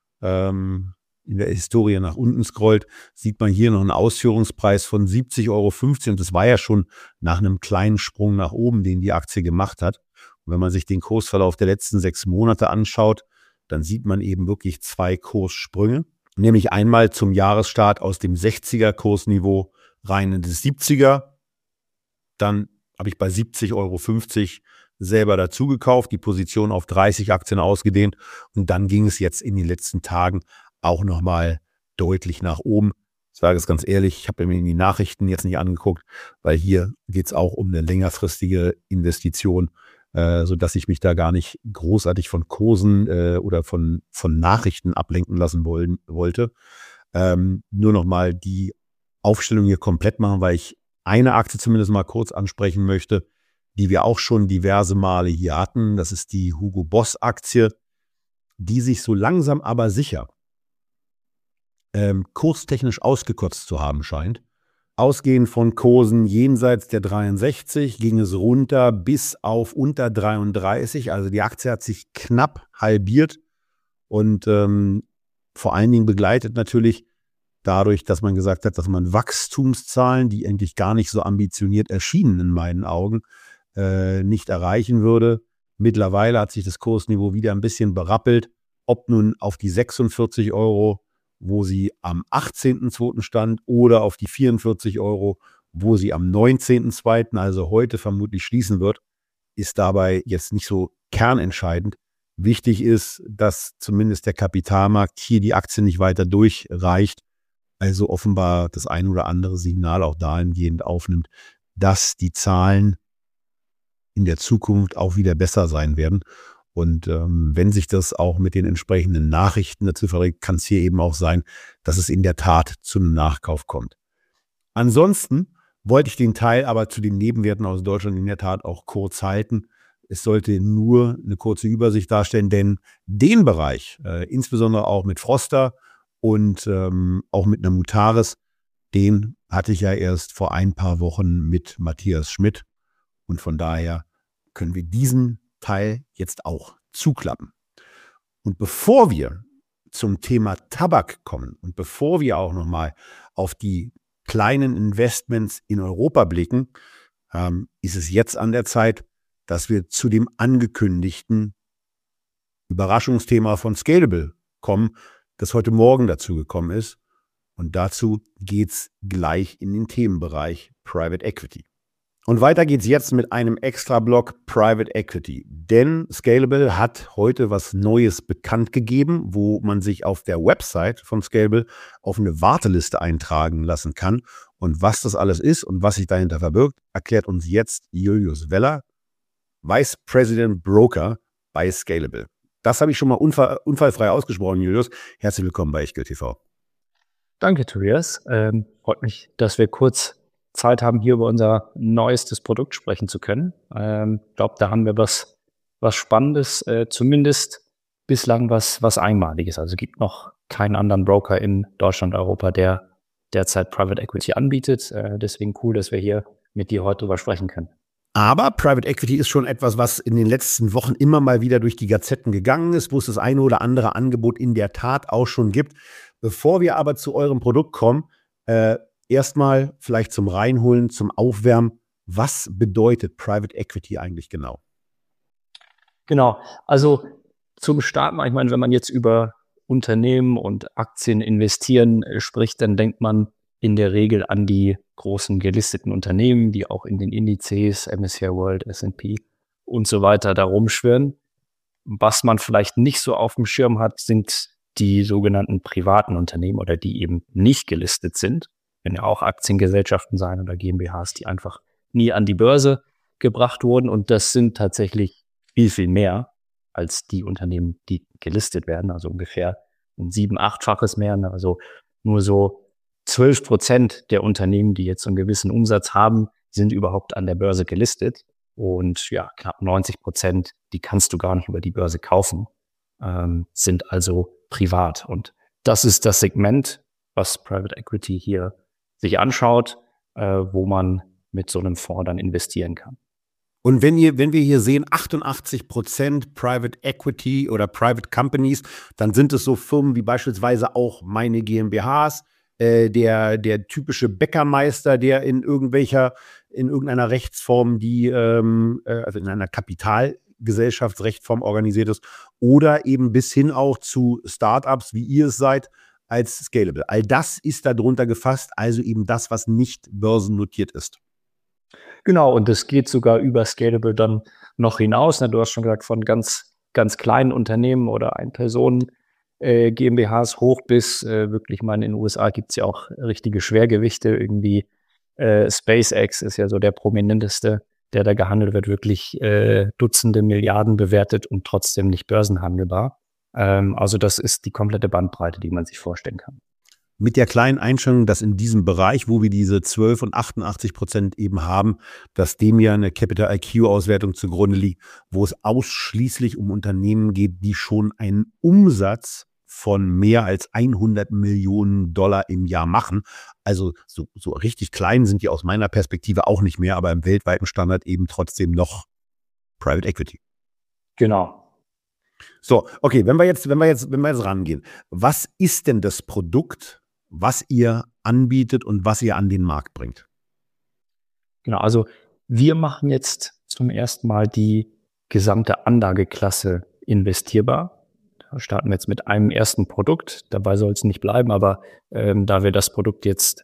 S2: nach unten scrollt, sieht man hier noch einen Ausführungspreis von 70,50 Euro. Und das war ja schon nach einem kleinen Sprung nach oben, den die Aktie gemacht hat. Und wenn man sich den Kursverlauf der letzten 6 Monate anschaut, dann sieht man eben wirklich 2 Kurssprünge. Nämlich einmal zum Jahresstart aus dem 60er-Kursniveau rein in das 70er. Dann habe ich bei 70,50 Euro selber dazu gekauft, die Position auf 30 Aktien ausgedehnt. Und dann ging es jetzt in den letzten Tagen auch nochmal deutlich nach oben. Ich sage es ganz ehrlich, ich habe mir die Nachrichten jetzt nicht angeguckt, weil hier geht es auch um eine längerfristige Investition, sodass ich mich da gar nicht großartig von Kursen oder von Nachrichten ablenken lassen wollte. Nur nochmal die Aufstellung hier komplett machen, weil ich eine Aktie zumindest mal kurz ansprechen möchte, die wir auch schon diverse Male hier hatten. Das ist die Hugo Boss Aktie, die sich so langsam aber sicher kurstechnisch ausgekotzt zu haben scheint. Ausgehend von Kursen jenseits der 63 ging es runter bis auf unter 33. Also die Aktie hat sich knapp halbiert und vor allen Dingen begleitet natürlich dadurch, dass man gesagt hat, dass man Wachstumszahlen, die eigentlich gar nicht so ambitioniert erschienen in meinen Augen, nicht erreichen würde. Mittlerweile hat sich das Kursniveau wieder ein bisschen berappelt, ob nun auf die 46 Euro, wo sie am 18.02. stand, oder auf die 44 Euro, wo sie am 19.02., also heute vermutlich schließen wird, ist dabei jetzt nicht so kernentscheidend. Wichtig ist, dass zumindest der Kapitalmarkt hier die Aktie nicht weiter durchreicht, also offenbar das ein oder andere Signal auch dahingehend aufnimmt, dass die Zahlen in der Zukunft auch wieder besser sein werden. Und wenn sich das auch mit den entsprechenden Nachrichten dazu verträgt, kann es hier eben auch sein, dass es in der Tat zu einem Nachkauf kommt. Ansonsten wollte ich den Teil aber zu den Nebenwerten aus Deutschland in der Tat auch kurz halten. Es sollte nur eine kurze Übersicht darstellen, denn den Bereich, insbesondere auch mit Froster und auch mit einer Mutares, den hatte ich ja erst vor ein paar Wochen mit Matthias Schmidt. Und von daher können wir diesen Teil jetzt auch zuklappen. Und bevor wir zum Thema Tabak kommen und bevor wir auch nochmal auf die kleinen Investments in Europa blicken, ist es jetzt an der Zeit, dass wir zu dem angekündigten Überraschungsthema von Scalable kommen, das heute Morgen dazu gekommen ist. Und dazu geht es gleich in den Themenbereich Private Equity. Und weiter geht's jetzt mit einem Extra-Block Private Equity. Denn Scalable hat heute was Neues bekannt gegeben, wo man sich auf der Website von Scalable auf eine Warteliste eintragen lassen kann. Und was das alles ist und was sich dahinter verbirgt, erklärt uns jetzt Julius Weller, Vice President Broker bei Scalable. Das habe ich schon mal unfallfrei ausgesprochen, Julius. Herzlich willkommen bei Echtgeld TV.
S4: Danke, Tobias. Freut mich, dass wir kurz Zeit haben, hier über unser neuestes Produkt sprechen zu können. Ich glaube, da haben wir was Spannendes, zumindest bislang was Einmaliges. Also es gibt noch keinen anderen Broker in Deutschland, Europa, der derzeit Private Equity anbietet. Deswegen cool, dass wir hier mit dir heute drüber sprechen können.
S2: Aber Private Equity ist schon etwas, was in den letzten Wochen immer mal wieder durch die Gazetten gegangen ist, wo es das eine oder andere Angebot in der Tat auch schon gibt. Bevor wir aber zu eurem Produkt kommen, erstmal vielleicht zum Reinholen, zum Aufwärmen. Was bedeutet Private Equity eigentlich genau?
S4: Genau, also zum Start, ich meine, wenn man jetzt über Unternehmen und Aktien investieren spricht, dann denkt man in der Regel an die großen gelisteten Unternehmen, die auch in den Indizes, MSCI World, S&P und so weiter da rumschwirren. Was man vielleicht nicht so auf dem Schirm hat, sind die sogenannten privaten Unternehmen oder die eben nicht gelistet sind. Können ja auch Aktiengesellschaften sein oder GmbHs, die einfach nie an die Börse gebracht wurden. Und das sind tatsächlich viel, viel mehr als die Unternehmen, die gelistet werden. Also ungefähr ein 7-, 8-faches mehr. Also nur so 12% der Unternehmen, die jetzt so einen gewissen Umsatz haben, sind überhaupt an der Börse gelistet. Und ja, knapp 90%, die kannst du gar nicht über die Börse kaufen, sind also privat. Und das ist das Segment, was Private Equity hier sich anschaut, wo man mit so einem Fonds dann investieren kann.
S2: Und wenn wir hier sehen, 88% Private Equity oder Private Companies, dann sind es so Firmen wie beispielsweise auch meine GmbHs, der typische Bäckermeister, der in irgendeiner Rechtsform, also in einer Kapitalgesellschaftsrechtsform organisiert ist, oder eben bis hin auch zu Startups, wie ihr es seid, als Scalable. All das ist darunter gefasst, also eben das, was nicht börsennotiert ist.
S4: Genau, und das geht sogar über Scalable dann noch hinaus. Du hast schon gesagt, von ganz, ganz kleinen Unternehmen oder Ein-Personen GmbHs hoch bis wirklich, in den USA gibt es ja auch richtige Schwergewichte. Irgendwie SpaceX ist ja so der prominenteste, der da gehandelt wird, wirklich Dutzende Milliarden bewertet und trotzdem nicht börsenhandelbar. Also das ist die komplette Bandbreite, die man sich vorstellen kann.
S2: Mit der kleinen Einschränkung, dass in diesem Bereich, wo wir diese 12 und 88% eben haben, dass dem ja eine Capital IQ-Auswertung zugrunde liegt, wo es ausschließlich um Unternehmen geht, die schon einen Umsatz von mehr als 100 Millionen Dollar im Jahr machen. Also so richtig klein sind die aus meiner Perspektive auch nicht mehr, aber im weltweiten Standard eben trotzdem noch Private Equity.
S4: Genau.
S2: So, okay, wenn wir jetzt rangehen, was ist denn das Produkt, was ihr anbietet und was ihr an den Markt bringt?
S4: Genau, also wir machen jetzt zum ersten Mal die gesamte Anlageklasse investierbar. Da starten wir jetzt mit einem ersten Produkt. Dabei soll es nicht bleiben, aber da wir das Produkt jetzt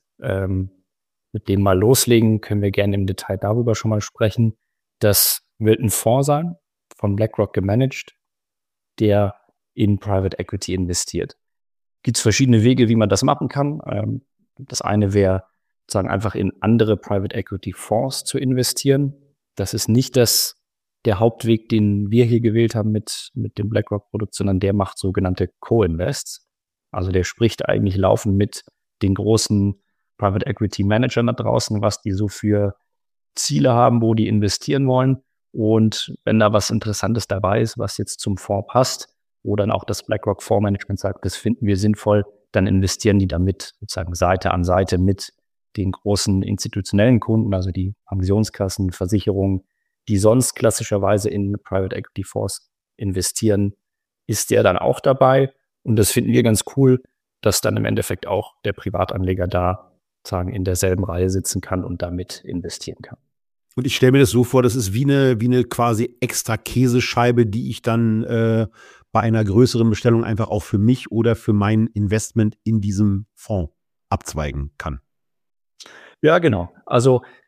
S4: mit dem mal loslegen, können wir gerne im Detail darüber schon mal sprechen. Das wird ein Fonds sein, von BlackRock gemanagt, der in Private Equity investiert. Gibt es verschiedene Wege, wie man das machen kann. Das eine wäre, sozusagen einfach in andere Private Equity Fonds zu investieren. Das ist nicht der Hauptweg, den wir hier gewählt haben mit dem BlackRock-Produkt, sondern der macht sogenannte Co-Invests. Also der spricht eigentlich laufend mit den großen Private Equity Managern da draußen, was die so für Ziele haben, wo die investieren wollen. Und wenn da was Interessantes dabei ist, was jetzt zum Fonds passt, wo dann auch das BlackRock Fondsmanagement sagt, das finden wir sinnvoll, dann investieren die damit sozusagen Seite an Seite mit den großen institutionellen Kunden, also die Pensionskassen, Versicherungen, die sonst klassischerweise in Private Equity Fonds investieren, ist der dann auch dabei. Und das finden wir ganz cool, dass dann im Endeffekt auch der Privatanleger da sozusagen in derselben Reihe sitzen kann und damit investieren kann.
S2: Und ich stelle mir das so vor, das ist wie eine quasi extra Käsescheibe, die ich dann bei einer größeren Bestellung einfach auch für mich oder für mein Investment in diesem Fonds abzweigen kann.
S4: Ja, genau. Also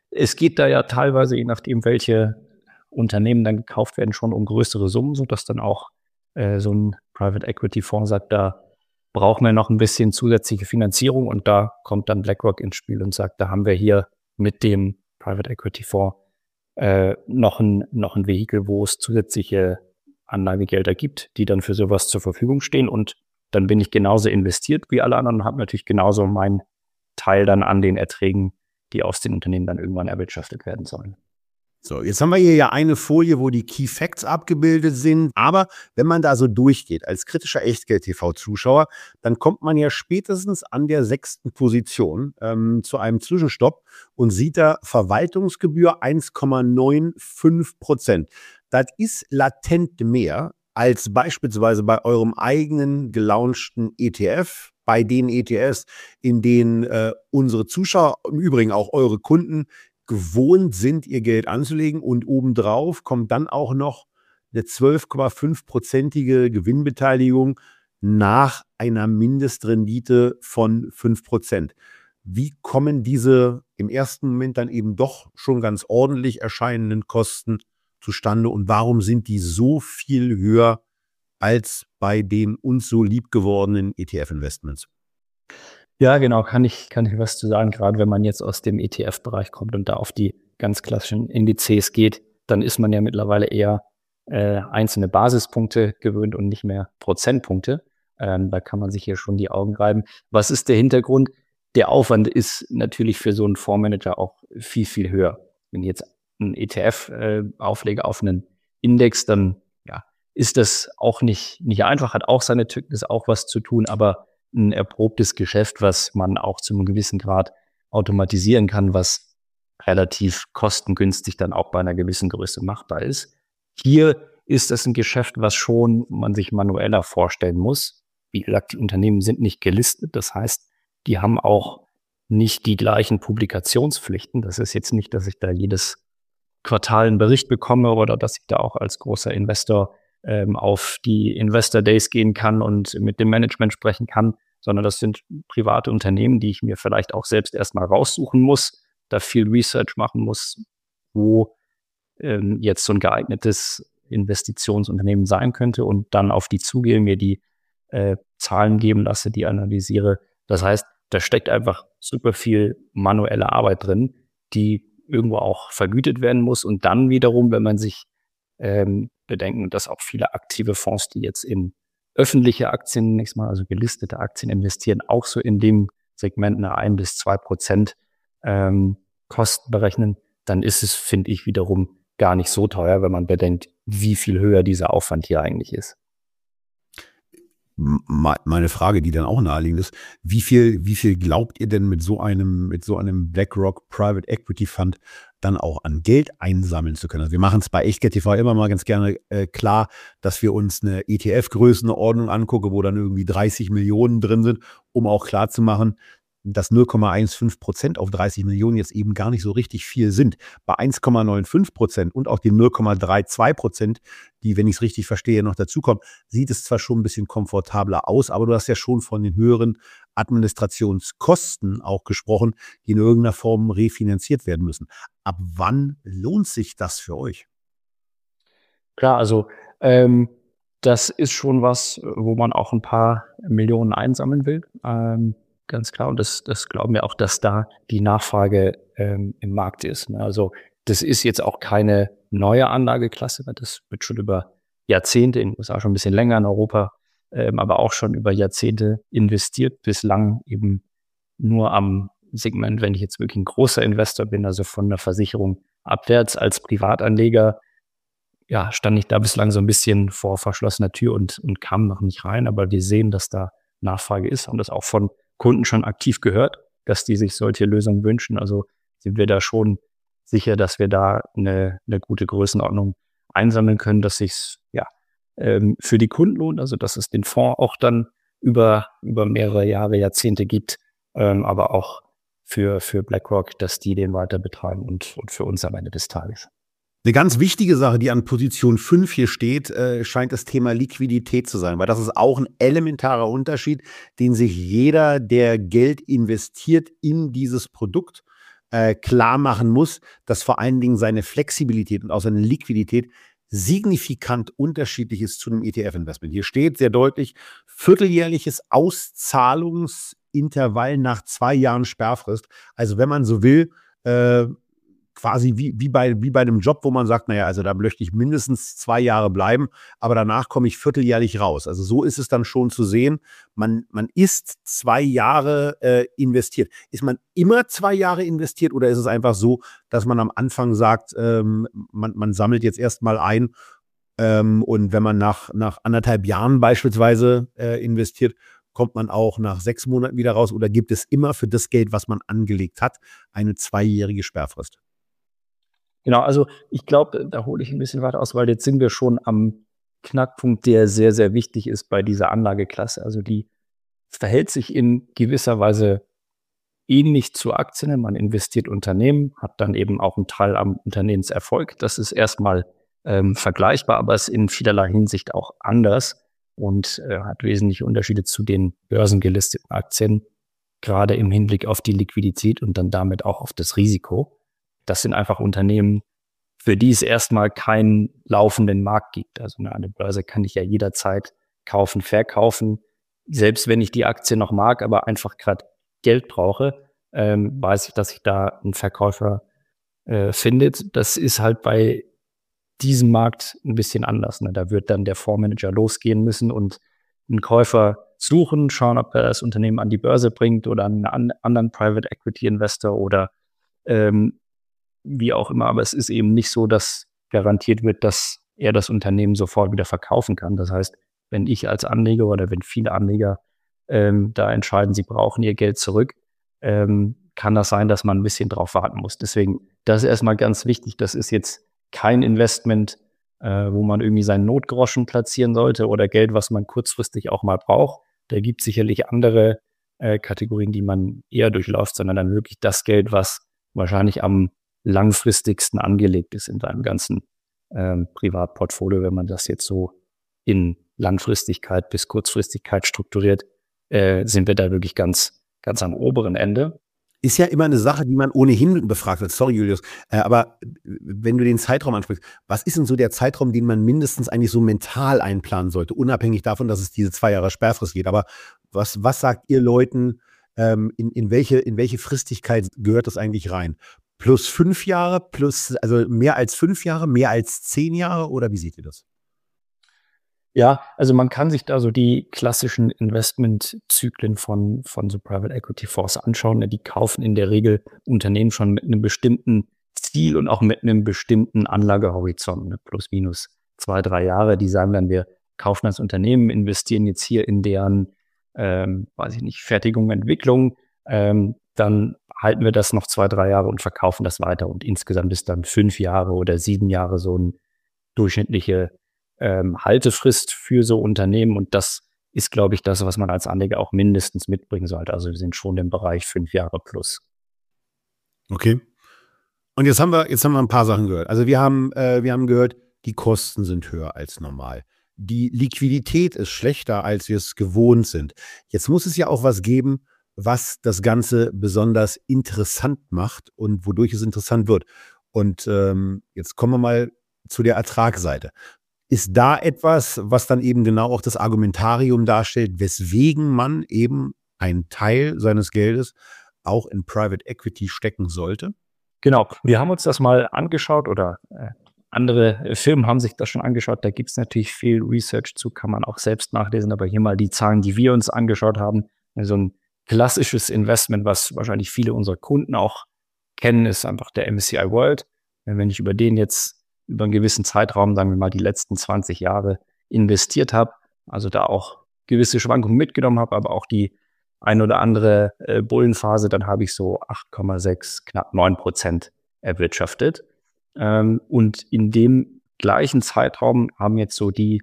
S4: Es geht da ja teilweise, je nachdem, welche Unternehmen dann gekauft werden, schon um größere Summen, sodass dann auch so ein Private Equity Fonds sagt, da brauchen wir noch ein bisschen zusätzliche Finanzierung, und da kommt dann BlackRock ins Spiel und sagt, da haben wir hier mit dem Private Equity Fonds noch ein Vehikel, wo es zusätzliche Anlagegelder gibt, die dann für sowas zur Verfügung stehen, und dann bin ich genauso investiert wie alle anderen und habe natürlich genauso meinen Teil dann an den Erträgen, die aus den Unternehmen dann irgendwann erwirtschaftet werden sollen.
S2: So, jetzt haben wir hier ja eine Folie, wo die Key Facts abgebildet sind. Aber wenn man da so durchgeht, als kritischer Echtgeld-TV-Zuschauer, dann kommt man ja spätestens an der 6. Position zu einem Zwischenstopp und sieht da Verwaltungsgebühr 1,95%. Das ist latent mehr als beispielsweise bei eurem eigenen gelaunchten ETF, bei den ETFs, in denen unsere Zuschauer, im Übrigen auch eure Kunden, gewohnt sind, ihr Geld anzulegen, und obendrauf kommt dann auch noch eine 12,5%ige Gewinnbeteiligung nach einer Mindestrendite von 5%. Wie kommen diese im ersten Moment dann eben doch schon ganz ordentlich erscheinenden Kosten zustande, und warum sind die so viel höher als bei den uns so lieb gewordenen ETF-Investments?
S4: Ja, genau, kann ich was zu sagen. Gerade wenn man jetzt aus dem ETF-Bereich kommt und da auf die ganz klassischen Indizes geht, dann ist man ja mittlerweile eher einzelne Basispunkte gewöhnt und nicht mehr Prozentpunkte. Da kann man sich hier schon die Augen reiben. Was ist der Hintergrund? Der Aufwand ist natürlich für so einen Fondsmanager auch viel, viel höher. Wenn ich jetzt einen ETF auflege auf einen Index, dann ist das auch nicht einfach, hat auch seine Tücken, ist auch was zu tun, aber ein erprobtes Geschäft, was man auch zu einem gewissen Grad automatisieren kann, was relativ kostengünstig dann auch bei einer gewissen Größe machbar ist. Hier ist das ein Geschäft, was schon man sich manueller vorstellen muss. Wie gesagt, die Unternehmen sind nicht gelistet. Das heißt, die haben auch nicht die gleichen Publikationspflichten. Das ist jetzt nicht, dass ich da jedes Quartal einen Bericht bekomme oder dass ich da auch als großer Investor auf die Investor Days gehen kann und mit dem Management sprechen kann, sondern das sind private Unternehmen, die ich mir vielleicht auch selbst erstmal raussuchen muss, da viel Research machen muss, wo jetzt so ein geeignetes Investitionsunternehmen sein könnte, und dann auf die zugehe, mir die Zahlen geben lasse, die analysiere. Das heißt, da steckt einfach super viel manuelle Arbeit drin, die irgendwo auch vergütet werden muss, und dann wiederum, wenn man sich bedenken, dass auch viele aktive Fonds, die jetzt in öffentliche Aktien nächstes Mal, also gelistete Aktien investieren, auch so in dem Segment eine 1-2% Kosten berechnen, dann ist es, finde ich, wiederum gar nicht so teuer, wenn man bedenkt, wie viel höher dieser Aufwand hier eigentlich ist.
S2: Meine Frage, die dann auch naheliegend ist, wie viel glaubt ihr denn mit so einem BlackRock Private Equity Fund dann auch an Geld einsammeln zu können? Also wir machen es bei Echtgeld TV immer mal ganz gerne klar, dass wir uns eine ETF-Größenordnung angucken, wo dann irgendwie 30 Millionen drin sind, um auch klar zu machen, dass 0,15% auf 30 Millionen jetzt eben gar nicht so richtig viel sind. Bei 1,95% und auch den 0,32%, die, wenn ich es richtig verstehe, noch dazukommen, sieht es zwar schon ein bisschen komfortabler aus, aber du hast ja schon von den höheren Administrationskosten auch gesprochen, die in irgendeiner Form refinanziert werden müssen. Ab wann lohnt sich das für euch?
S4: Klar, also das ist schon was, wo man auch ein paar Millionen einsammeln will. Ganz klar. Und das glauben wir auch, dass da die Nachfrage im Markt ist. Ne? Also das ist jetzt auch keine neue Anlageklasse. Das wird schon über Jahrzehnte, in den USA schon ein bisschen länger, in Europa, aber auch schon über Jahrzehnte investiert. Bislang eben nur am Segment, wenn ich jetzt wirklich ein großer Investor bin, also von der Versicherung abwärts. Als Privatanleger stand ich da bislang so ein bisschen vor verschlossener Tür und kam noch nicht rein. Aber wir sehen, dass da Nachfrage ist, haben das auch von Kunden schon aktiv gehört, dass die sich solche Lösungen wünschen. Also sind wir da schon sicher, dass wir da eine gute Größenordnung einsammeln können, dass sich's für die Kunden lohnt, also dass es den Fonds auch dann über mehrere Jahre, Jahrzehnte gibt, aber auch für BlackRock, dass die den weiter betreiben und für uns am Ende des Tages.
S2: Eine ganz wichtige Sache, die an Position 5 hier steht, scheint das Thema Liquidität zu sein, weil das ist auch ein elementarer Unterschied, den sich jeder, der Geld investiert in dieses Produkt, klar machen muss, dass vor allen Dingen seine Flexibilität und auch seine Liquidität signifikant unterschiedlich ist zu einem ETF-Investment. Hier steht sehr deutlich, vierteljährliches Auszahlungsintervall nach 2 Jahren Sperrfrist. Also wenn man so will, quasi wie bei einem Job, wo man sagt, naja, also da möchte ich mindestens 2 Jahre bleiben, aber danach komme ich vierteljährlich raus. Also so ist es dann schon zu sehen. Man ist 2 Jahre investiert. Ist man immer 2 Jahre investiert oder ist es einfach so, dass man am Anfang sagt, man sammelt jetzt erstmal ein und wenn man nach 1,5 Jahren beispielsweise investiert, kommt man auch nach 6 Monaten wieder raus oder gibt es immer für das Geld, was man angelegt hat, eine 2-jährige Sperrfrist?
S4: Genau, also ich glaube, da hole ich ein bisschen weiter aus, weil jetzt sind wir schon am Knackpunkt, der sehr, sehr wichtig ist bei dieser Anlageklasse. Also die verhält sich in gewisser Weise ähnlich zu Aktien. Man investiert Unternehmen, hat dann eben auch einen Teil am Unternehmenserfolg. Das ist erstmal vergleichbar, aber ist in vielerlei Hinsicht auch anders und hat wesentliche Unterschiede zu den börsengelisteten Aktien, gerade im Hinblick auf die Liquidität und dann damit auch auf das Risiko. Das sind einfach Unternehmen, für die es erstmal keinen laufenden Markt gibt. Also eine Börse kann ich ja jederzeit kaufen, verkaufen. Selbst wenn ich die Aktie noch mag, aber einfach gerade Geld brauche, weiß ich, dass ich da einen Verkäufer findet. Das ist halt bei diesem Markt ein bisschen anders. Ne? Da wird dann der Fondsmanager losgehen müssen und einen Käufer suchen, schauen, ob er das Unternehmen an die Börse bringt oder an einen anderen Private Equity Investor oder wie auch immer, aber es ist eben nicht so, dass garantiert wird, dass er das Unternehmen sofort wieder verkaufen kann. Das heißt, wenn ich als Anleger oder wenn viele Anleger da entscheiden, sie brauchen ihr Geld zurück, kann das sein, dass man ein bisschen drauf warten muss. Deswegen, das ist erstmal ganz wichtig. Das ist jetzt kein Investment, wo man irgendwie seinen Notgroschen platzieren sollte oder Geld, was man kurzfristig auch mal braucht. Da gibt es sicherlich andere Kategorien, die man eher durchläuft, sondern dann wirklich das Geld, was wahrscheinlich am langfristigsten angelegt ist in seinem ganzen Privatportfolio, wenn man das jetzt so in Langfristigkeit bis Kurzfristigkeit strukturiert, sind wir da wirklich ganz, ganz am oberen Ende.
S2: Ist ja immer eine Sache, die man ohnehin befragt wird. Sorry, Julius. Aber wenn du den Zeitraum ansprichst, was ist denn so der Zeitraum, den man mindestens eigentlich so mental einplanen sollte, unabhängig davon, dass es diese 2 Jahre Sperrfrist geht? Aber was sagt ihr Leuten, in welche Fristigkeit gehört das eigentlich rein? Plus 5 Jahre, also mehr als 5 Jahre, mehr als 10 Jahre oder wie seht ihr das?
S4: Ja, also man kann sich da so die klassischen Investmentzyklen von so Private Equity Fonds anschauen. Die kaufen in der Regel Unternehmen schon mit einem bestimmten Ziel und auch mit einem bestimmten Anlagehorizont, plus minus 2, 3 Jahre. Die sagen dann, wir kaufen das Unternehmen, investieren jetzt hier in deren, Fertigung, Entwicklung, dann halten wir das noch 2, 3 Jahre und verkaufen das weiter. Und insgesamt ist dann 5 Jahre oder 7 Jahre so eine durchschnittliche Haltefrist für so Unternehmen. Und das ist, glaube ich, das, was man als Anleger auch mindestens mitbringen sollte. Also wir sind schon im Bereich 5 Jahre plus.
S2: Okay. Und jetzt haben wir ein paar Sachen gehört. Also wir haben gehört, die Kosten sind höher als normal. Die Liquidität ist schlechter, als wir es gewohnt sind. Jetzt muss es ja auch was geben, was das Ganze besonders interessant macht und wodurch es interessant wird. Und jetzt kommen wir mal zu der Ertragsseite. Ist da etwas, was dann eben genau auch das Argumentarium darstellt, weswegen man eben einen Teil seines Geldes auch in Private Equity stecken sollte?
S4: Genau, wir haben uns das mal angeschaut oder andere Firmen haben sich das schon angeschaut. Da gibt es natürlich viel Research zu, kann man auch selbst nachlesen. Aber hier mal die Zahlen, die wir uns angeschaut haben. So ein klassisches Investment, was wahrscheinlich viele unserer Kunden auch kennen, ist einfach der MSCI World. Wenn ich über den jetzt über einen gewissen Zeitraum, sagen wir mal die letzten 20 Jahre investiert habe, also da auch gewisse Schwankungen mitgenommen habe, aber auch die ein oder andere Bullenphase, dann habe ich so 8,6, knapp 9% erwirtschaftet. Und in dem gleichen Zeitraum haben jetzt so die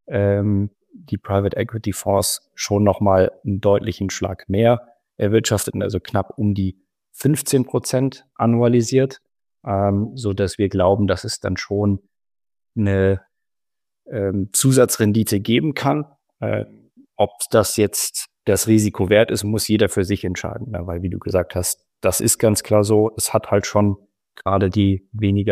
S4: Private Equity Fonds schon nochmal einen deutlichen Schlag mehr erwirtschaftet, also knapp um die 15% annualisiert, so dass wir glauben, dass es dann schon eine Zusatzrendite geben kann. Ob das jetzt das Risiko wert ist, muss jeder für sich entscheiden, weil wie du gesagt hast, das ist ganz klar so. Es hat halt schon gerade die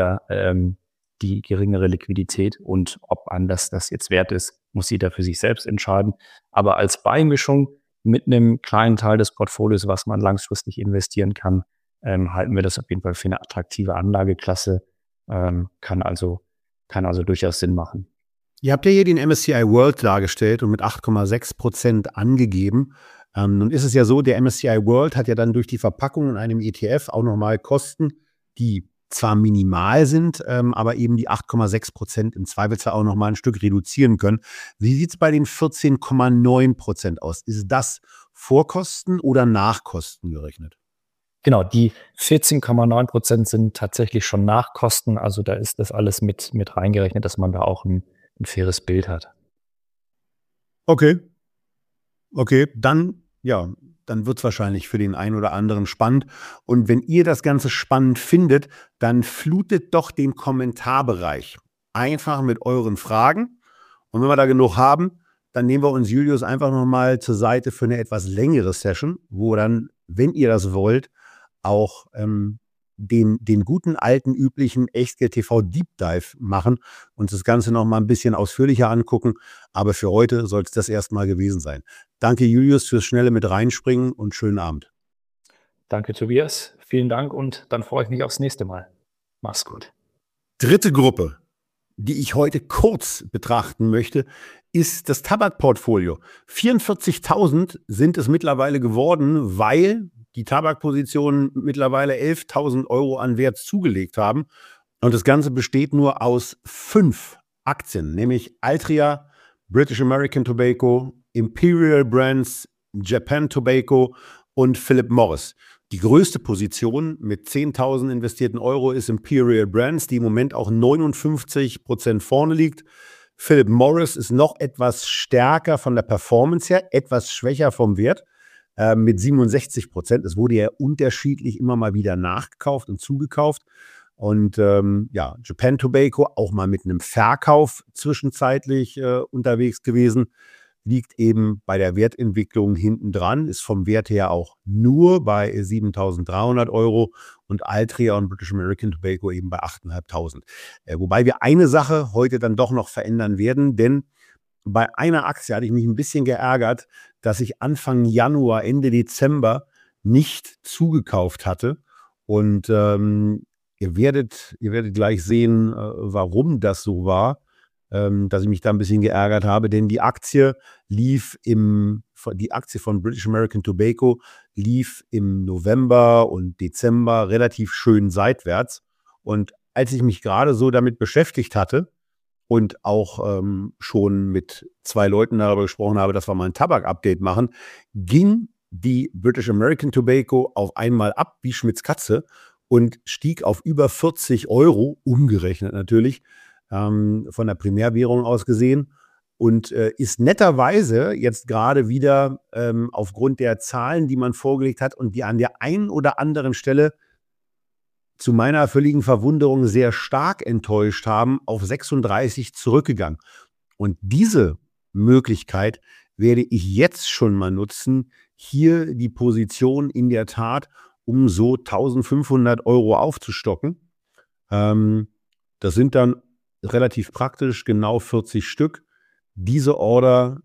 S4: geringere Liquidität, und ob einem das jetzt wert ist, muss jeder für sich selbst entscheiden. Aber als Beimischung mit einem kleinen Teil des Portfolios, was man langfristig investieren kann, halten wir das auf jeden Fall für eine attraktive Anlageklasse. Kann also durchaus Sinn machen.
S2: Ihr habt ja hier den MSCI World dargestellt und mit 8,6% angegeben. Nun ist es ja so, der MSCI World hat ja dann durch die Verpackung in einem ETF auch nochmal Kosten, die zwar minimal sind, aber eben die 8,6% im Zweifelsfall auch nochmal ein Stück reduzieren können. Wie sieht es bei den 14,9% aus? Ist das Vorkosten oder Nachkosten gerechnet?
S4: Genau, die 14,9% sind tatsächlich schon Nachkosten. Also da ist das alles mit reingerechnet, dass man da auch ein faires Bild hat.
S2: Okay, dann wird es wahrscheinlich für den einen oder anderen spannend. Und wenn ihr das Ganze spannend findet, dann flutet doch den Kommentarbereich einfach mit euren Fragen. Und wenn wir da genug haben, dann nehmen wir uns Julius einfach nochmal zur Seite für eine etwas längere Session, wo dann, wenn ihr das wollt, auch den guten, alten, üblichen Echtgeld-TV Deep Dive machen und das Ganze noch mal ein bisschen ausführlicher angucken. Aber für heute soll es das erstmal gewesen sein. Danke, Julius, fürs schnelle mit reinspringen und schönen Abend.
S4: Danke, Tobias. Vielen Dank und dann freue ich mich aufs nächste Mal. Mach's gut.
S2: Dritte Gruppe, die ich heute kurz betrachten möchte, ist das Tabakportfolio. 44.000 sind es mittlerweile geworden, weil die Tabakpositionen mittlerweile 11.000 € an Wert zugelegt haben. Und das Ganze besteht nur aus 5 Aktien, nämlich Altria, British American Tobacco, Imperial Brands, Japan Tobacco und Philip Morris. Die größte Position mit 10.000 investierten Euro ist Imperial Brands, die im Moment auch 59% vorne liegt. Philip Morris ist noch etwas stärker von der Performance her, etwas schwächer vom Wert. Mit 67%. Es wurde ja unterschiedlich immer mal wieder nachgekauft und zugekauft. Und Japan Tobacco auch mal mit einem Verkauf zwischenzeitlich unterwegs gewesen. Liegt eben bei der Wertentwicklung hinten dran, ist vom Wert her auch nur bei 7.300 € und Altria und British American Tobacco eben bei 8.500. Wobei wir eine Sache heute dann doch noch verändern werden, denn bei einer Aktie hatte ich mich ein bisschen geärgert, dass ich Anfang Januar, Ende Dezember nicht zugekauft hatte. Und ihr werdet gleich sehen, warum das so war, dass ich mich da ein bisschen geärgert habe. Denn die Aktie von British American Tobacco lief im November und Dezember relativ schön seitwärts. Und als ich mich gerade so damit beschäftigt hatte, und auch schon mit 2 Leuten darüber gesprochen habe, dass wir mal ein Tabak-Update machen, ging die British American Tobacco auf einmal ab wie Schmitz Katze und stieg auf über 40 €, umgerechnet natürlich, von der Primärwährung aus gesehen, und ist netterweise jetzt gerade wieder aufgrund der Zahlen, die man vorgelegt hat und die an der einen oder anderen Stelle zu meiner völligen Verwunderung sehr stark enttäuscht haben, auf 36 zurückgegangen. Und diese Möglichkeit werde ich jetzt schon mal nutzen, hier die Position in der Tat um so 1.500 € aufzustocken. Das sind dann relativ praktisch genau 40 Stück. Diese Order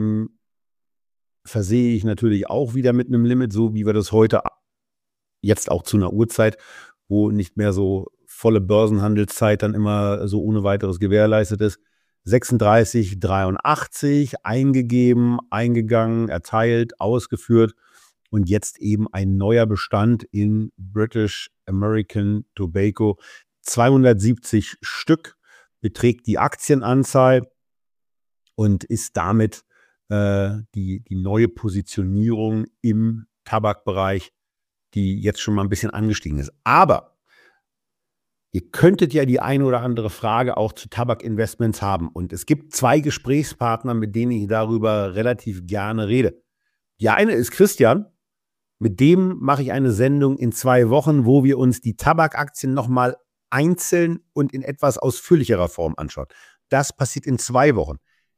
S2: versehe ich natürlich auch wieder mit einem Limit, so wie wir das heute jetzt auch zu einer Uhrzeit, wo nicht mehr so volle Börsenhandelszeit dann immer so ohne weiteres gewährleistet ist. 36,83 eingegeben, eingegangen, erteilt, ausgeführt und jetzt eben ein neuer Bestand in British American Tobacco. 270 Stück beträgt die Aktienanzahl und ist damit die neue Positionierung im Tabakbereich, die jetzt schon mal ein bisschen angestiegen ist. Aber ihr könntet ja die eine oder andere Frage auch zu Tabakinvestments haben. Und es gibt 2 Gesprächspartner, mit denen ich darüber relativ gerne rede. Die eine ist Christian. Mit dem mache ich eine Sendung in 2 Wochen, wo wir uns die Tabakaktien nochmal einzeln und in etwas ausführlicherer Form anschauen. Das passiert in 2 Wochen.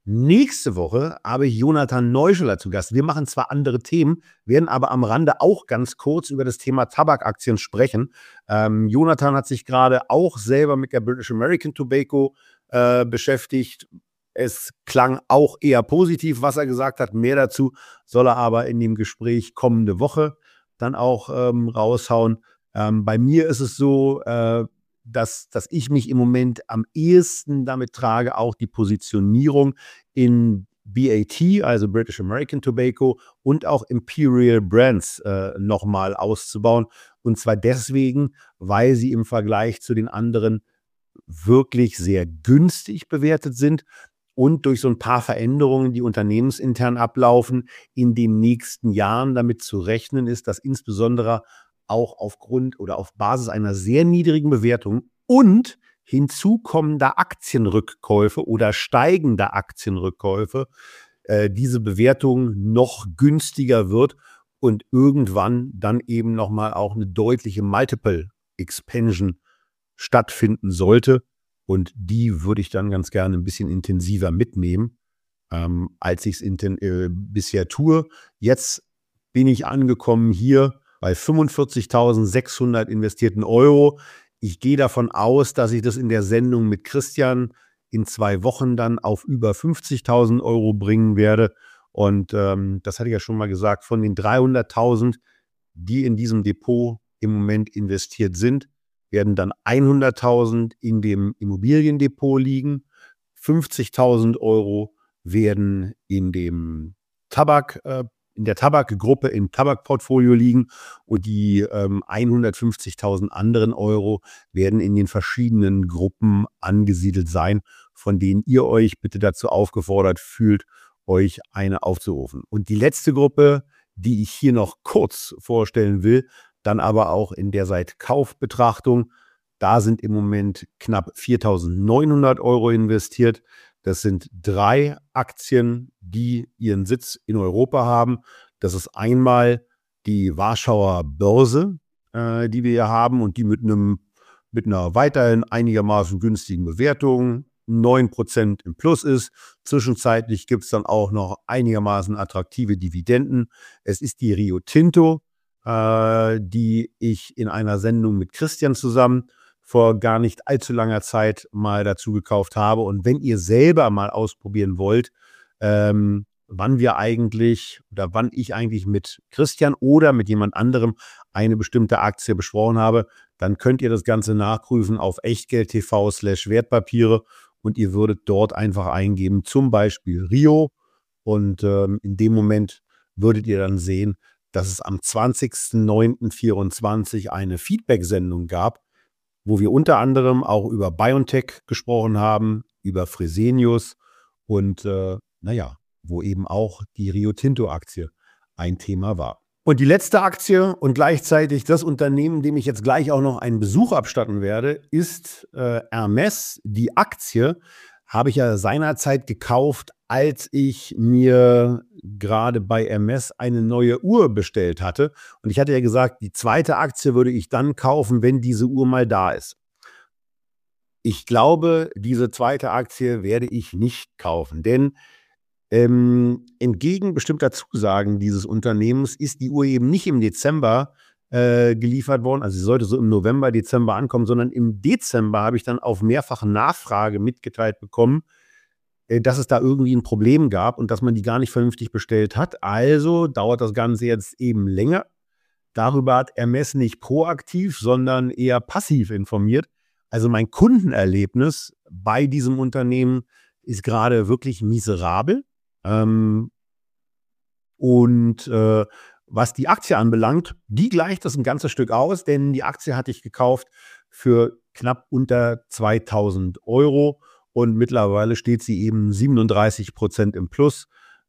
S2: Nächste Woche habe ich Jonathan Neuscheler zu Gast. Wir machen zwar andere Themen, werden aber am Rande auch ganz kurz über das Thema Tabakaktien sprechen. Jonathan hat sich gerade auch selber mit der British American Tobacco beschäftigt. Es klang auch eher positiv, was er gesagt hat. Mehr dazu soll er aber in dem Gespräch kommende Woche dann auch raushauen. Bei mir ist es so, dass ich mich im Moment am ehesten damit trage, auch die Positionierung in BAT, also British American Tobacco, und auch Imperial Brands nochmal auszubauen. Und zwar deswegen, weil sie im Vergleich zu den anderen wirklich sehr günstig bewertet sind und durch so ein paar Veränderungen, die unternehmensintern ablaufen, in den nächsten Jahren damit zu rechnen ist, dass insbesondere auch aufgrund oder auf Basis einer sehr niedrigen Bewertung und hinzukommender Aktienrückkäufe oder steigender Aktienrückkäufe diese Bewertung noch günstiger wird und irgendwann dann eben nochmal auch eine deutliche Multiple Expansion stattfinden sollte. Und die würde ich dann ganz gerne ein bisschen intensiver mitnehmen, als ich es bisher tue. Jetzt bin ich angekommen hier bei 45.600 investierten Euro. Ich gehe davon aus, dass ich das in der Sendung mit Christian in 2 Wochen dann auf über 50.000 Euro bringen werde. Und das hatte ich ja schon mal gesagt, von den 300.000, die in diesem Depot im Moment investiert sind, werden dann 100.000 in dem Immobiliendepot liegen, 50.000 Euro werden in dem in der Tabakgruppe im Tabakportfolio liegen und die 150.000 anderen Euro werden in den verschiedenen Gruppen angesiedelt sein, von denen ihr euch bitte dazu aufgefordert fühlt, euch eine aufzurufen. Und die letzte Gruppe, die ich hier noch kurz vorstellen will, dann aber auch in der Seit-Kauf-Betrachtung, da sind im Moment knapp 4.900 Euro investiert. Das sind 3 Aktien, die ihren Sitz in Europa haben. Das ist einmal die Warschauer Börse, die wir hier haben und die mit einer weiterhin einigermaßen günstigen Bewertung 9% im Plus ist. Zwischenzeitlich gibt es dann auch noch einigermaßen attraktive Dividenden. Es ist die Rio Tinto, die ich in einer Sendung mit Christian zusammen vor gar nicht allzu langer Zeit mal dazu gekauft habe. Und wenn ihr selber mal ausprobieren wollt, wann ich eigentlich mit Christian oder mit jemand anderem eine bestimmte Aktie besprochen habe, dann könnt ihr das Ganze nachprüfen auf echtgeld.tv/Wertpapiere und ihr würdet dort einfach eingeben, zum Beispiel Rio. Und in dem Moment würdet ihr dann sehen, dass es am 20.09.24 eine Feedback-Sendung gab, wo wir unter anderem auch über BioNTech gesprochen haben, über Fresenius und wo eben auch die Rio Tinto-Aktie ein Thema war. Und die letzte Aktie und gleichzeitig das Unternehmen, dem ich jetzt gleich auch noch einen Besuch abstatten werde, ist Hermes. Die Aktie habe ich ja seinerzeit gekauft, als ich mir gerade bei Hermes eine neue Uhr bestellt hatte. Und ich hatte ja gesagt, die zweite Aktie würde ich dann kaufen, wenn diese Uhr mal da ist. Ich glaube, diese zweite Aktie werde ich nicht kaufen, denn entgegen bestimmter Zusagen dieses Unternehmens ist die Uhr eben nicht im Dezember geliefert worden. Also sie sollte so im November, Dezember ankommen, sondern im Dezember habe ich dann auf mehrfache Nachfrage mitgeteilt bekommen, dass es da irgendwie ein Problem gab und dass man die gar nicht vernünftig bestellt hat. Also dauert das Ganze jetzt eben länger. Darüber hat Hermes nicht proaktiv, sondern eher passiv informiert. Also mein Kundenerlebnis bei diesem Unternehmen ist gerade wirklich miserabel. Was die Aktie anbelangt, die gleicht das ein ganzes Stück aus, denn die Aktie hatte ich gekauft für knapp unter 2.000 Euro und mittlerweile steht sie eben 37% im Plus.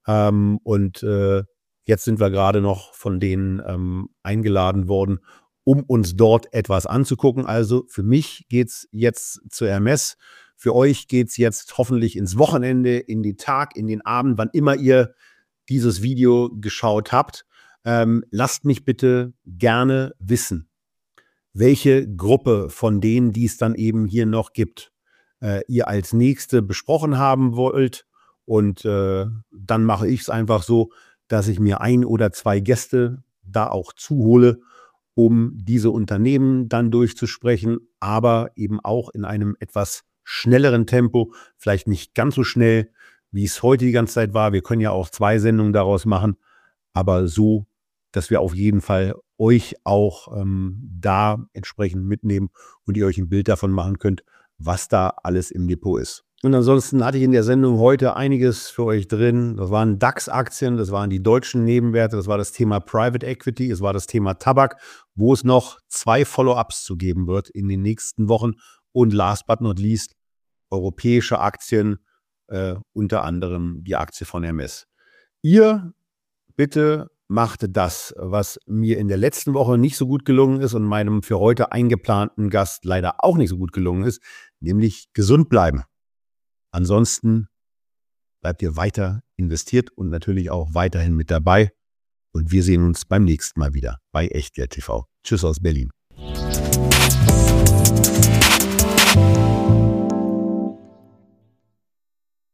S2: Jetzt sind wir gerade noch von denen eingeladen worden, um uns dort etwas anzugucken. Also für mich geht es jetzt zu Hermes. Für euch geht es jetzt hoffentlich ins Wochenende, in den Tag, in den Abend, wann immer ihr dieses Video geschaut habt. Lasst mich bitte gerne wissen, welche Gruppe von denen, die es dann eben hier noch gibt, ihr als nächste besprochen haben wollt Und dann mache ich es einfach so, dass ich mir 1 oder 2 Gäste da auch zuhole, um diese Unternehmen dann durchzusprechen, aber eben auch in einem etwas schnelleren Tempo, vielleicht nicht ganz so schnell, wie es heute die ganze Zeit war. Wir können ja auch 2 Sendungen daraus machen, aber so, dass wir auf jeden Fall euch auch da entsprechend mitnehmen und ihr euch ein Bild davon machen könnt, was da alles im Depot ist. Und ansonsten hatte ich in der Sendung heute einiges für euch drin. Das waren DAX-Aktien, das waren die deutschen Nebenwerte, das war das Thema Private Equity, es war das Thema Tabak, wo es noch 2 Follow-ups zu geben wird in den nächsten Wochen. Und last but not least, europäische Aktien, unter anderem die Aktie von Hermes. Ihr bitte macht das, was mir in der letzten Woche nicht so gut gelungen ist und meinem für heute eingeplanten Gast leider auch nicht so gut gelungen ist, nämlich gesund bleiben. Ansonsten bleibt ihr weiter investiert und natürlich auch weiterhin mit dabei. Und wir sehen uns beim nächsten Mal wieder bei Echtgeld TV. Tschüss aus Berlin.